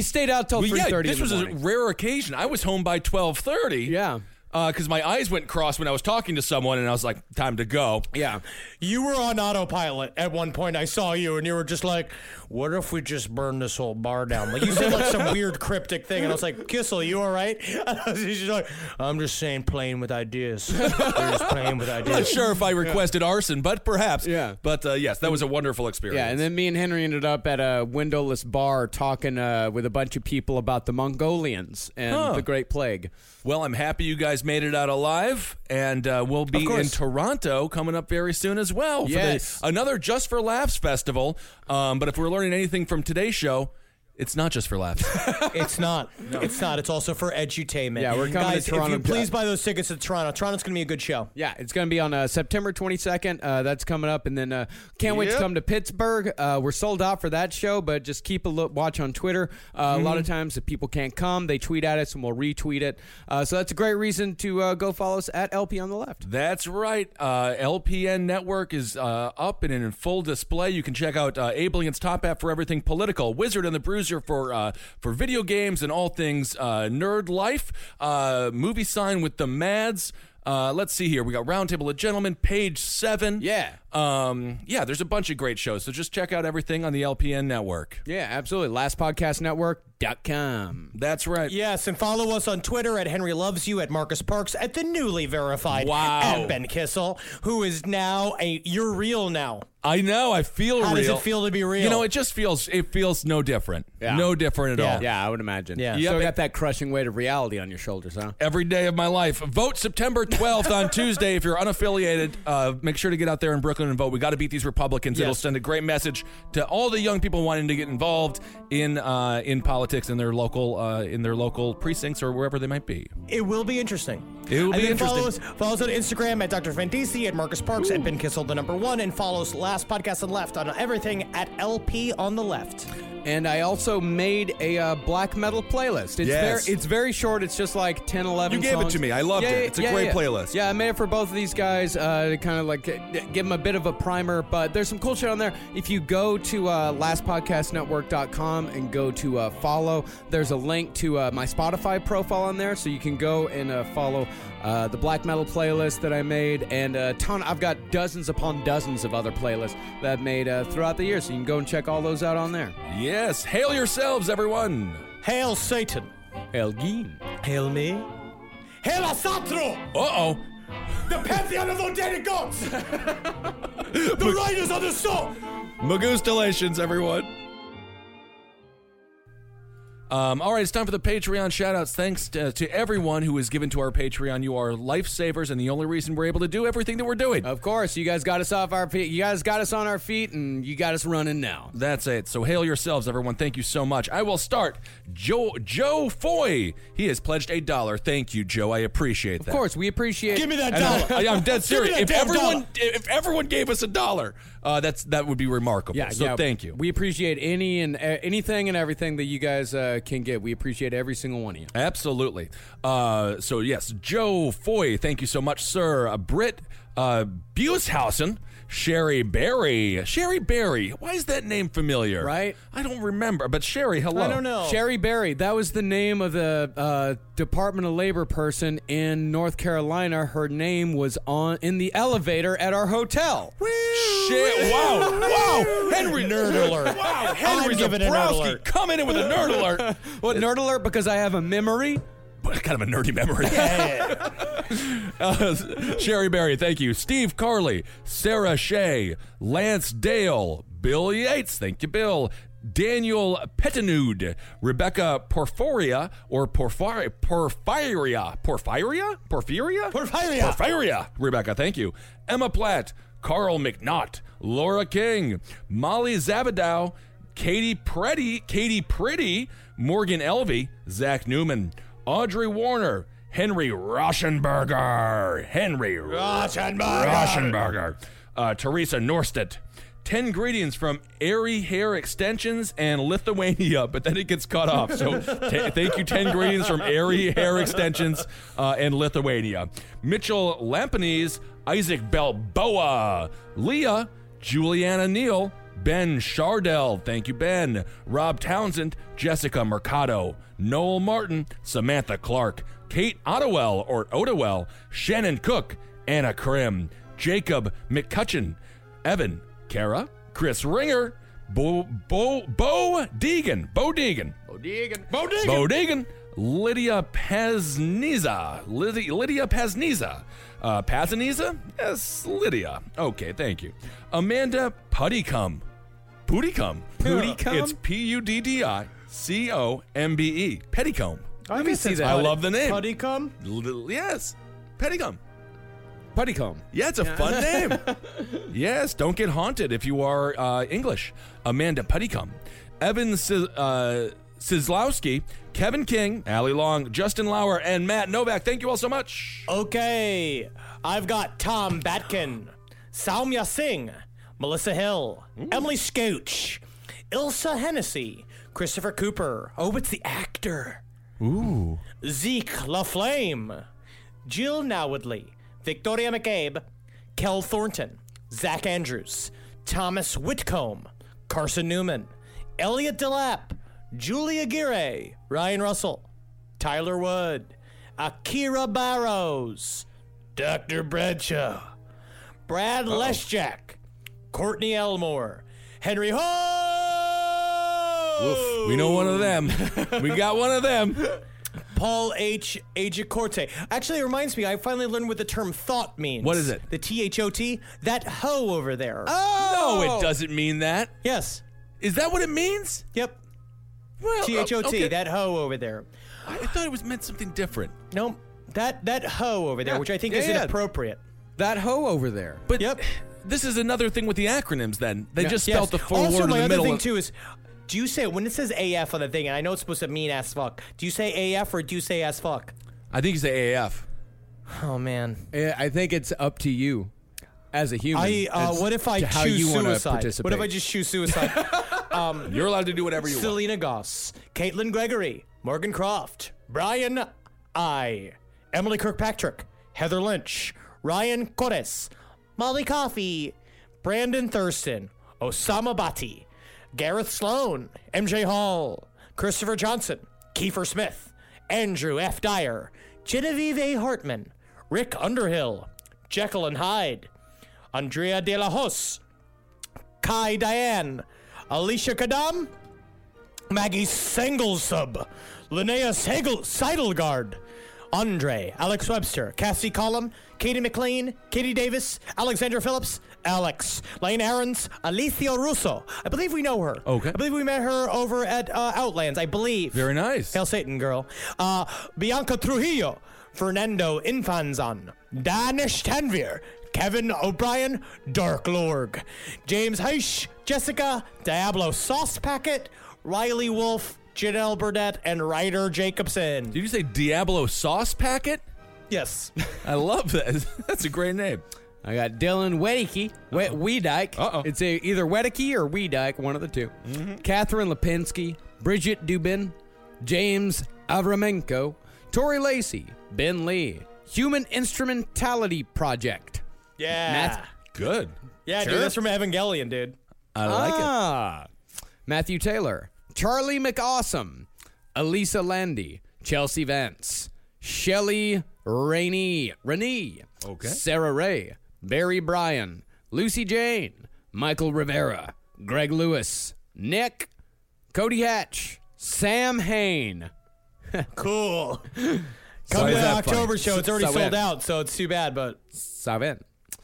stayed out till Well, three yeah, thirty. this was a rare occasion. I was home by twelve thirty. Yeah. Because uh, my eyes went cross when I was talking to someone, and I was like, time to go. Yeah. You were on autopilot at one point. I saw you, and you were just like, what if we just burn this whole bar down? Like, you said like some weird cryptic thing, and I was like, Kissel, you all right? And I was just like, I'm just saying playing with ideas. We're just playing with ideas. I'm not sure if I requested arson, but perhaps. Yeah. But uh, yes, that was a wonderful experience. Yeah, and then me and Henry ended up at a windowless bar talking uh, with a bunch of people about the Mongolians and Huh. the Great Plague. Well, I'm happy you guys made it out alive, and uh, we'll be in Toronto coming up very soon as well for Yes. the, another Just for Laughs festival. Um, but if we're learning anything from today's show, it's not just for laughs. It's not. It's not. It's also for edutainment. Yeah, we're coming Guys, to Toronto. if you please buy those tickets to Toronto. Toronto's going to be a good show. Yeah, it's going to be on uh, September twenty-second. Uh, that's coming up. And then uh, can't wait to Yep. come to Pittsburgh. Uh, we're sold out for that show, but just keep a look, watch on Twitter. Uh, Mm-hmm. A lot of times if people can't come, they tweet at us and we'll retweet it. Uh, so that's a great reason to uh, go follow us at L P on the left. That's right. Uh, L P N Network is uh, up and in full display. You can check out uh, Abelian's top app for everything political, Wizard and the Bruiser for uh, for video games and all things uh, nerd life, uh, Movie Sign with the Mads. Uh, let's see here. We got Roundtable of Gentlemen, Page seven. Yeah. Um, yeah, there's a bunch of great shows. So just check out everything on the L P N Network. Yeah, absolutely. last podcast network dot com. That's right. Yes, and follow us on Twitter at Henry Loves You, at Marcus Parks, at the newly verified Wow. at Ben Kissel, who is now a you're real now. I know. I feel How real. does it feel to be real? You know, it just feels it feels no different. Yeah. No different at Yeah. all. Yeah, I would imagine. Yeah. Still Yep. got that crushing weight of reality on your shoulders, huh? Every day of my life. Vote September twelfth on Tuesday. If you're unaffiliated, uh, make sure to get out there in Brooklyn and vote. We got to beat these Republicans. Yes. It'll send a great message to all the young people wanting to get involved in uh, in politics in their local uh, in their local precincts or wherever they might be. It will be interesting. It will and be then Follow interesting. us, follow us on Instagram at Doctor Fantisi, at Marcus Parks, at Ben Kissel, the number one, and follow us Last Podcast on the Left on everything at L P on the Left. And I also made a uh, black metal playlist. It's Yes. very, it's very short. It's just like ten, eleven You gave it songs. to me. I loved Yeah, it. yeah, It's a yeah, great yeah. playlist. Yeah, I made it for both of these guys uh, to kind of like uh, give them a bit of a primer. But there's some cool shit on there. If you go to uh, last podcast network dot com and go to uh, follow, there's a link to uh, my Spotify profile on there. So you can go and uh, follow uh, the black metal playlist that I made. And a ton, I've got dozens upon dozens of other playlists that I've made uh, throughout the year. So you can go and check all those out on there. Yes. Hail yourselves, everyone. Hail Satan. Elgin. Hail me. Hail Asatru, Uh-oh. the pantheon of Odenic gods. The riders of the soul. Magustalations, everyone. Um, all right, it's time for the Patreon shoutouts. Thanks to, to everyone who has given to our Patreon. You are lifesavers and the only reason we're able to do everything that we're doing. Of course, you guys got us off our feet. You guys got us on our feet, and you got us running now. That's it. So hail yourselves, everyone. Thank you so much. I will start. Joe Joe Foy. He has pledged a dollar. Thank you, Joe. I appreciate that. Of course, we appreciate. Give me that And dollar. I, I'm dead serious. that If damn everyone dollar. if everyone gave us a dollar, uh, that's that would be remarkable. Yeah, so yeah. thank you. We appreciate any and uh, anything and everything that you guys uh, can get. We appreciate every single one of you. Absolutely. Uh, so yes, Joe Foy, thank you so much, sir. Uh, Britt uh, Bushausen, Sherry Berry, Sherry Berry. Why is that name familiar? Right? I don't remember. But Sherry, hello. I don't know. Sherry Berry, that was the name of the uh, Department of Labor person in North Carolina. Her name was on in the elevator at our hotel. Shit! Wow! Wow! Henry Nerd alert. Wow! Henry I'm giving a nerd Zabrowski alert. coming in with a nerd alert. What, nerd alert? Because I have a memory. But kind of a nerdy memory. uh, Sherry Berry, thank you. Steve Carley, Sarah Shea, Lance Dale, Bill Yates, thank you, Bill. Daniel Petinude, Rebecca Porphyria, or Porphyria, Porphyria, Porphyria, Porphyria, Porphyria. Porphyria. Rebecca, thank you. Emma Platt, Carl McNaught, Laura King, Molly Zabadow, Katie Pretty, Katie Pretty, Morgan Elvey, Zach Newman, Audrey Warner, Henry Rauschenberger, Henry Rauschenberger, Rauschenberger, uh, Teresa Norstedt. ten greetings from Airy Hair Extensions and Lithuania, but then it gets cut off. So t- thank you, ten greetings from Airy Hair Extensions uh, and Lithuania. Mitchell Lampanese, Isaac Balboa, Leah, Juliana Neal, Ben Shardell, thank you, Ben. Rob Townsend, Jessica Mercado, Noel Martin, Samantha Clark, Kate Ottewell or Odewell, Shannon Cook, Anna Krim, Jacob McCutcheon, Evan, Kara, Chris Ringer, Bo, Bo, Bo Deegan, Bo Deegan, Bo Deegan. Bo Deegan, Bo Deegan, Lydia Pazniza, Lydia, Lydia Pazniza, uh, Pazniza? Yes, Lydia. Okay, thank you. Amanda Puttycomb, Puttycomb, Puttycomb? It's P U D D I C O M B E, Pettycomb. I me see that. I love the name. Puttycomb? L- yes, Pettycomb. Puttycomb. Yeah, it's a fun name. Yes, don't get haunted if you are uh, English. Amanda Puttycomb, Evan Sis- uh, Sislowski, Kevin King, Allie Long, Justin Lauer, and Matt Novak. Thank you all so much. Okay, I've got Tom Batkin, Soumya Singh, Melissa Hill, Emily Scooch, Ilsa Hennessy, Christopher Cooper. Oh, it's the actor. Ooh. Zeke LaFlame, Jill Nowidley, Victoria McCabe, Kel Thornton, Zach Andrews, Thomas Whitcomb, Carson Newman, Elliot Delap, Julia Gire, Ryan Russell, Tyler Wood, Akira Barrows, Doctor Bradshaw, Brad Uh-oh. Leschak, Courtney Elmore, Henry Ho! Woof. We know one of them. We got one of them. Paul H. Agicorte. Actually, it reminds me, I finally learned what the term thought means. What is it? The T H O T? That hoe over there. Oh! No, it doesn't mean that. Yes. Is that what it means? Yep. Well, T H O T, okay. that hoe over there. I thought it was meant something different. No, that that hoe over there, Yeah. which I think Yeah, is yeah. inappropriate. That hoe over there. But Yep. this is another thing with the acronyms then. They Yeah. just Yes. spelled the full also, word in my the other middle. thing of- too is, do you say when it says A F on the thing, and I know it's supposed to mean as fuck? Do you say A F or do you say as fuck? I think you say A A F. Oh man. Yeah, I think it's up to you as a human. I uh, as what if I to how choose you wanna suicide? participate. What if I just choose suicide? um, You're allowed to do whatever you want. Selena Goss, Caitlin Gregory, Morgan Croft, Brian I, Emily Kirkpatrick, Heather Lynch, Ryan Corres, Molly Coffey, Brandon Thurston, Osama Bati, Gareth Sloan, M J Hall, Christopher Johnson, Kiefer Smith, Andrew F. Dyer, Genevieve A. Hartman, Rick Underhill, Jekyll and Hyde, Andrea De La Hos, Kai Diane, Alicia Kadam, Maggie Senglesub, Linnea Segel- Seidelgard, Andre, Alex Webster, Cassie Collum, Katie McLean, Katie Davis, Alexandra Phillips, Alex, Lane Aarons, Alicia Russo. I believe we know her. Okay. I believe we met her over at uh, Outlands, I believe. Very nice. Hail Satan, girl. Uh, Bianca Trujillo, Fernando Infanzon, Danish Tanvir, Kevin O'Brien, Dark Lorg, James Heish, Jessica, Diablo Sauce Packet, Riley Wolf, Janelle Burdett, and Ryder Jacobson. Did you say Diablo Sauce Packet? Yes. I love that. That's a great name. I got Dylan Wedeke, we- Weedike. Uh-oh. It's a, either Wedeke or Weedike, one of the two. Mm-hmm. Catherine Lipinski, Bridget Dubin, James Avramenko, Tori Lacey, Ben Lee, Human Instrumentality Project. Yeah. Matt- Good. yeah, Sure. dude, that's from Evangelion, dude. I like it. ah. Matthew Taylor, Charlie McAwesome, Elisa Landy, Chelsea Vance, Shelly Rainey, Renee, Okay. Sarah Ray, Barry Bryan, Lucy Jane, Michael Rivera, Greg Lewis, Nick, Cody Hatch, Sam Hain. Cool. Why Come to is the that October funny? show. It's already So sold when? out, so it's too bad, but Saben.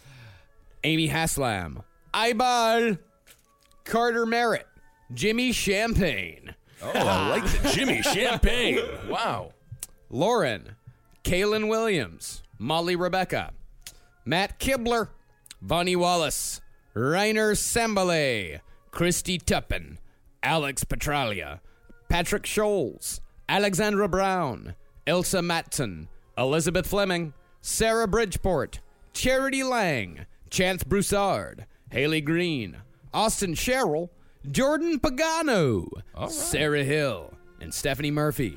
Amy Haslam, Ibal, Carter Merritt, Jimmy Champagne, Oh, I like the Jimmy Champagne. Wow. Lauren, Kaylin Williams, Molly Rebecca, Matt Kibler, Bonnie Wallace, Rainer Sambale, Christy Tuppen, Alex Petralia, Patrick Scholes, Alexandra Brown, Elsa Matson, Elizabeth Fleming, Sarah Bridgeport, Charity Lang, Chance Broussard, Haley Green, Austin Sherrill, Jordan Pagano, Sarah Hill, and Stephanie Murphy.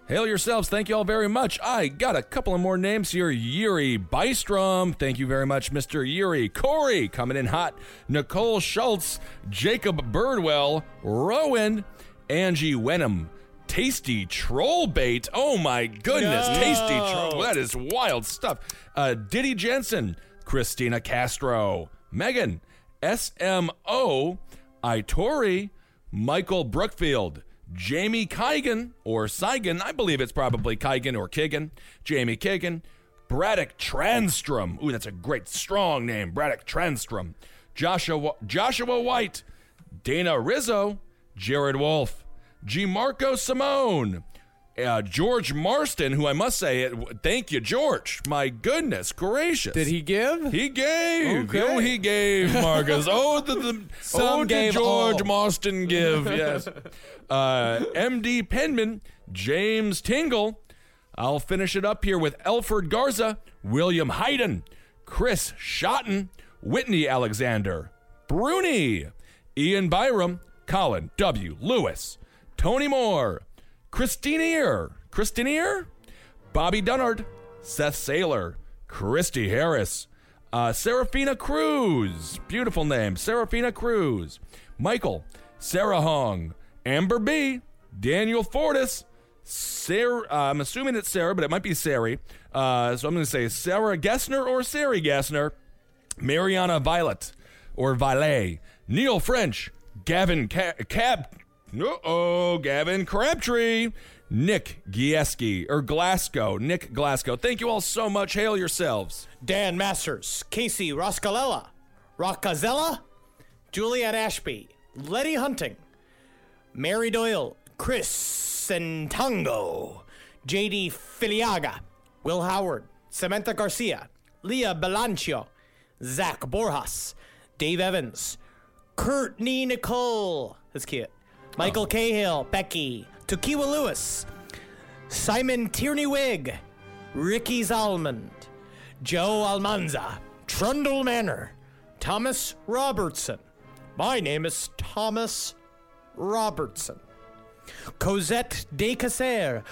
Hail yourselves. Thank you all very much. I got a couple of more names here. Yuri Bystrom. Thank you very much, Mister Yuri. Corey, coming in hot. Nicole Schultz. Jacob Birdwell. Rowan. Angie Wenham. Tasty Troll Bait. Oh, my goodness. No. Tasty Troll. That is wild stuff. Uh, Diddy Jensen. Christina Castro. Megan. S M O. Itori. Michael Brookfield. Jamie Kigan, or Seigan, I believe it's probably Kigan or Kigan, Jamie Kigan, Braddock Transtrom, ooh, that's a great, strong name, Braddock Transtrom, Joshua, Joshua White, Dana Rizzo, Jared Wolf, G. Marco Simone, uh, George Marston, who I must say, thank you, George, my goodness gracious. Did he give? He gave. Okay. Oh, he gave, Marcus. Oh, the, the Some oh, gave did George all. Marston give, yes. Uh, M D Penman, James Tingle. I'll finish it up here with Elford Garza, William Hayden, Chris Schotten, Whitney Alexander, Bruni, Ian Byram, Colin W. Lewis, Tony Moore, Christineer, Christineer, Bobby Dunnard, Seth Saylor, Christy Harris, uh, Serafina Cruz, beautiful name, Serafina Cruz, Michael, Sarah Hong, Amber B, Daniel Fortis, Sarah, uh, I'm assuming it's Sarah, but it might be Sari. Uh, so I'm going to say Sarah Gessner or Sari Gessner, Mariana Violet or Violet, Neil French, Gavin Ca- Cab, uh-oh, Gavin Crabtree, Nick Gieski or Glasgow, Nick Glasgow. Thank you all so much. Hail yourselves. Dan Masters, Casey Roscalella, Roccazella, Juliet Ashby, Letty Hunting, Mary Doyle, Chris Centango, J D Filiaga, Will Howard, Samantha Garcia, Leah Belancio, Zach Borjas, Dave Evans, Courtney Nicole, that's cute, Michael oh. Cahill, Becky, Tokiwa Lewis, Simon Tierney Wig, Ricky Zalmond, Joe Almanza, Trundle Manor, Thomas Robertson. My name is Thomas Robertson. Cosette Descasser.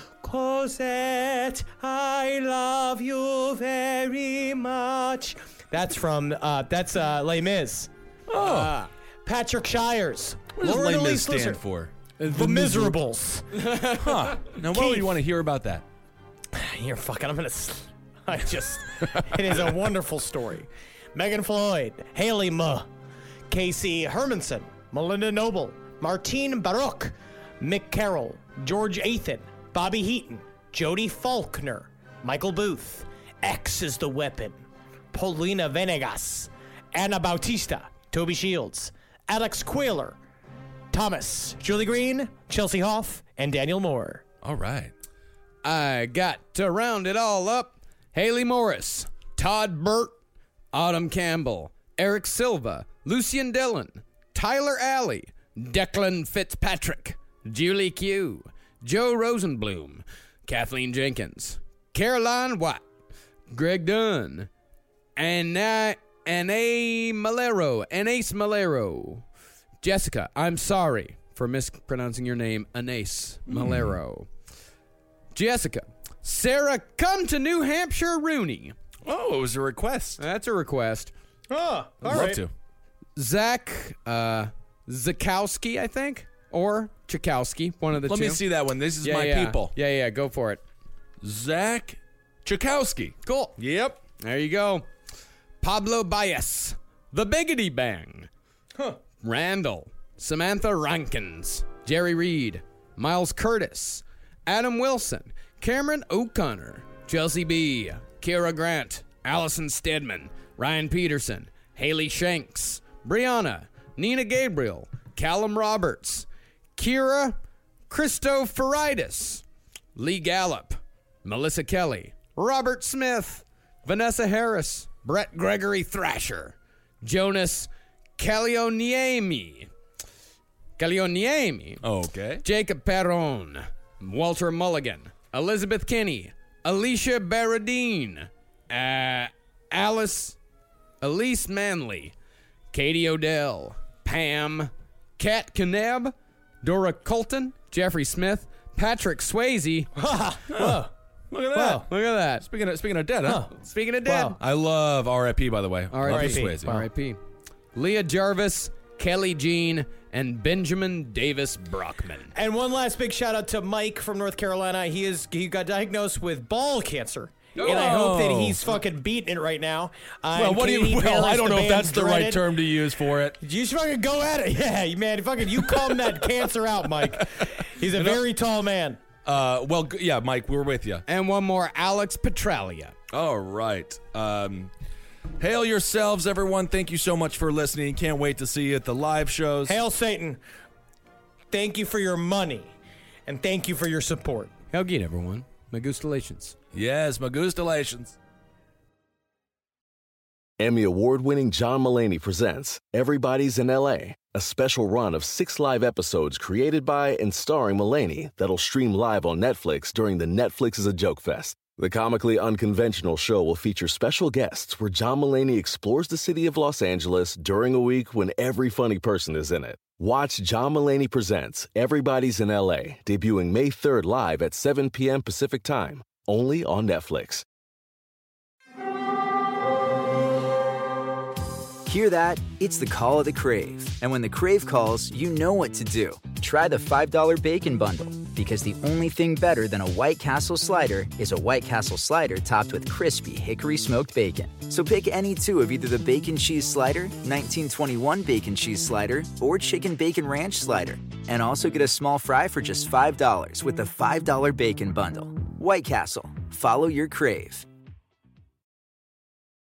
Cosette, I love you very much. That's from, uh, that's uh, Les Mis. Oh. Uh, Patrick Shires. What does Lauren Les Mis Elise stand Lucer. for? The, the Miserables. Huh. Now, why would you want to hear about that? You're fucking, I'm gonna, I just, it is a wonderful story. Megan Floyd, Haley Muh, Casey Hermanson, Melinda Noble, Martine Baruch, Mick Carroll, George Athan, Bobby Heaton, Jody Faulkner, Michael Booth, X is the Weapon, Paulina Venegas, Anna Bautista, Toby Shields, Alex Quayler, Thomas, Julie Green, Chelsea Hoff, and Daniel Moore. All right. I got to round it all up. Haley Morris, Todd Burt, Autumn Campbell, Eric Silva, Lucian Dillon, Tyler Alley, Declan Fitzpatrick, Julie Q, Joe Rosenblum, Kathleen Jenkins, Caroline Watt, Greg Dunn, and uh, Anne Malero, Anais Malero, Jessica, I'm sorry for mispronouncing your name, Anais Malero. Mm. Jessica, Sarah, come to New Hampshire, Rooney. Oh, it was a request. That's a request. Oh, all I'd love right. to. Zach uh, Zakowski, I think, or Chakowski, one of the Let two. me see that one. This is yeah, my yeah. people. Yeah, yeah, go for it. Zach Chakowski. Cool. Yep. There you go. Pablo Baez, The Biggity Bang. Huh. Randall, Samantha Rankins, Jerry Reed, Miles Curtis, Adam Wilson, Cameron O'Connor, Chelsea B., Kira Grant, Allison Stedman, Ryan Peterson, Haley Shanks, Brianna, Nina Gabriel, Callum Roberts, Kira Christopheridis, Lee Gallup, Melissa Kelly, Robert Smith, Vanessa Harris, Brett Gregory Thrasher, Jonas Calioniemi, Calioniemi, Okay. Jacob Perron, Walter Mulligan, Elizabeth Kinney, Alicia Barradine, uh, Alice, Elise Manley, Katie Odell, Pam, Kat Kneb, Dora Colton, Jeffrey Smith, Patrick Swayze. Whoa. Look at that. Wow. Look at that. Speaking of, speaking of dead, huh? Speaking of dead. Wow. I love R I P, by the way. R I P. Love Swayze. R I P. Leah Jarvis, Kelly Jean, and Benjamin Davis Brockman. And one last big shout out to Mike from North Carolina. He is he got diagnosed with ball cancer. And I hope that he's fucking beating it right now. Uh, Well, and what do you? Katy Well, Perry's I don't the know if band that's the right Dreaded. term to use for it. You should fucking go at it. Yeah, you man, fucking you calm that cancer out, Mike. He's a very tall man. Uh, well, g- yeah, Mike, we're with you. And one more, Alex Petralia. All right. Um, hail yourselves, everyone. Thank you so much for listening. Can't wait to see you at the live shows. Hail Satan. Thank you for your money. And thank you for your support. Hail Geet, everyone. Magustalations. Yes, Magustalations. Emmy award-winning John Mulaney presents Everybody's in L A, a special run of six live episodes created by and starring Mulaney that'll stream live on Netflix during the Netflix is a Joke Fest. The comically unconventional show will feature special guests where John Mulaney explores the city of Los Angeles during a week when every funny person is in it. Watch John Mulaney Presents Everybody's in L A, debuting May third live at seven p.m. Pacific Time, only on Netflix. Hear that? It's the call of the Crave. And when the Crave calls, you know what to do. Try the five dollar Bacon Bundle, because the only thing better than a White Castle slider is a White Castle slider topped with crispy hickory smoked bacon. So pick any two of either the Bacon Cheese Slider, nineteen twenty-one Bacon Cheese Slider, or Chicken Bacon Ranch Slider. And also get a small fry for just five dollars with the five dollar Bacon Bundle. White Castle. Follow your Crave.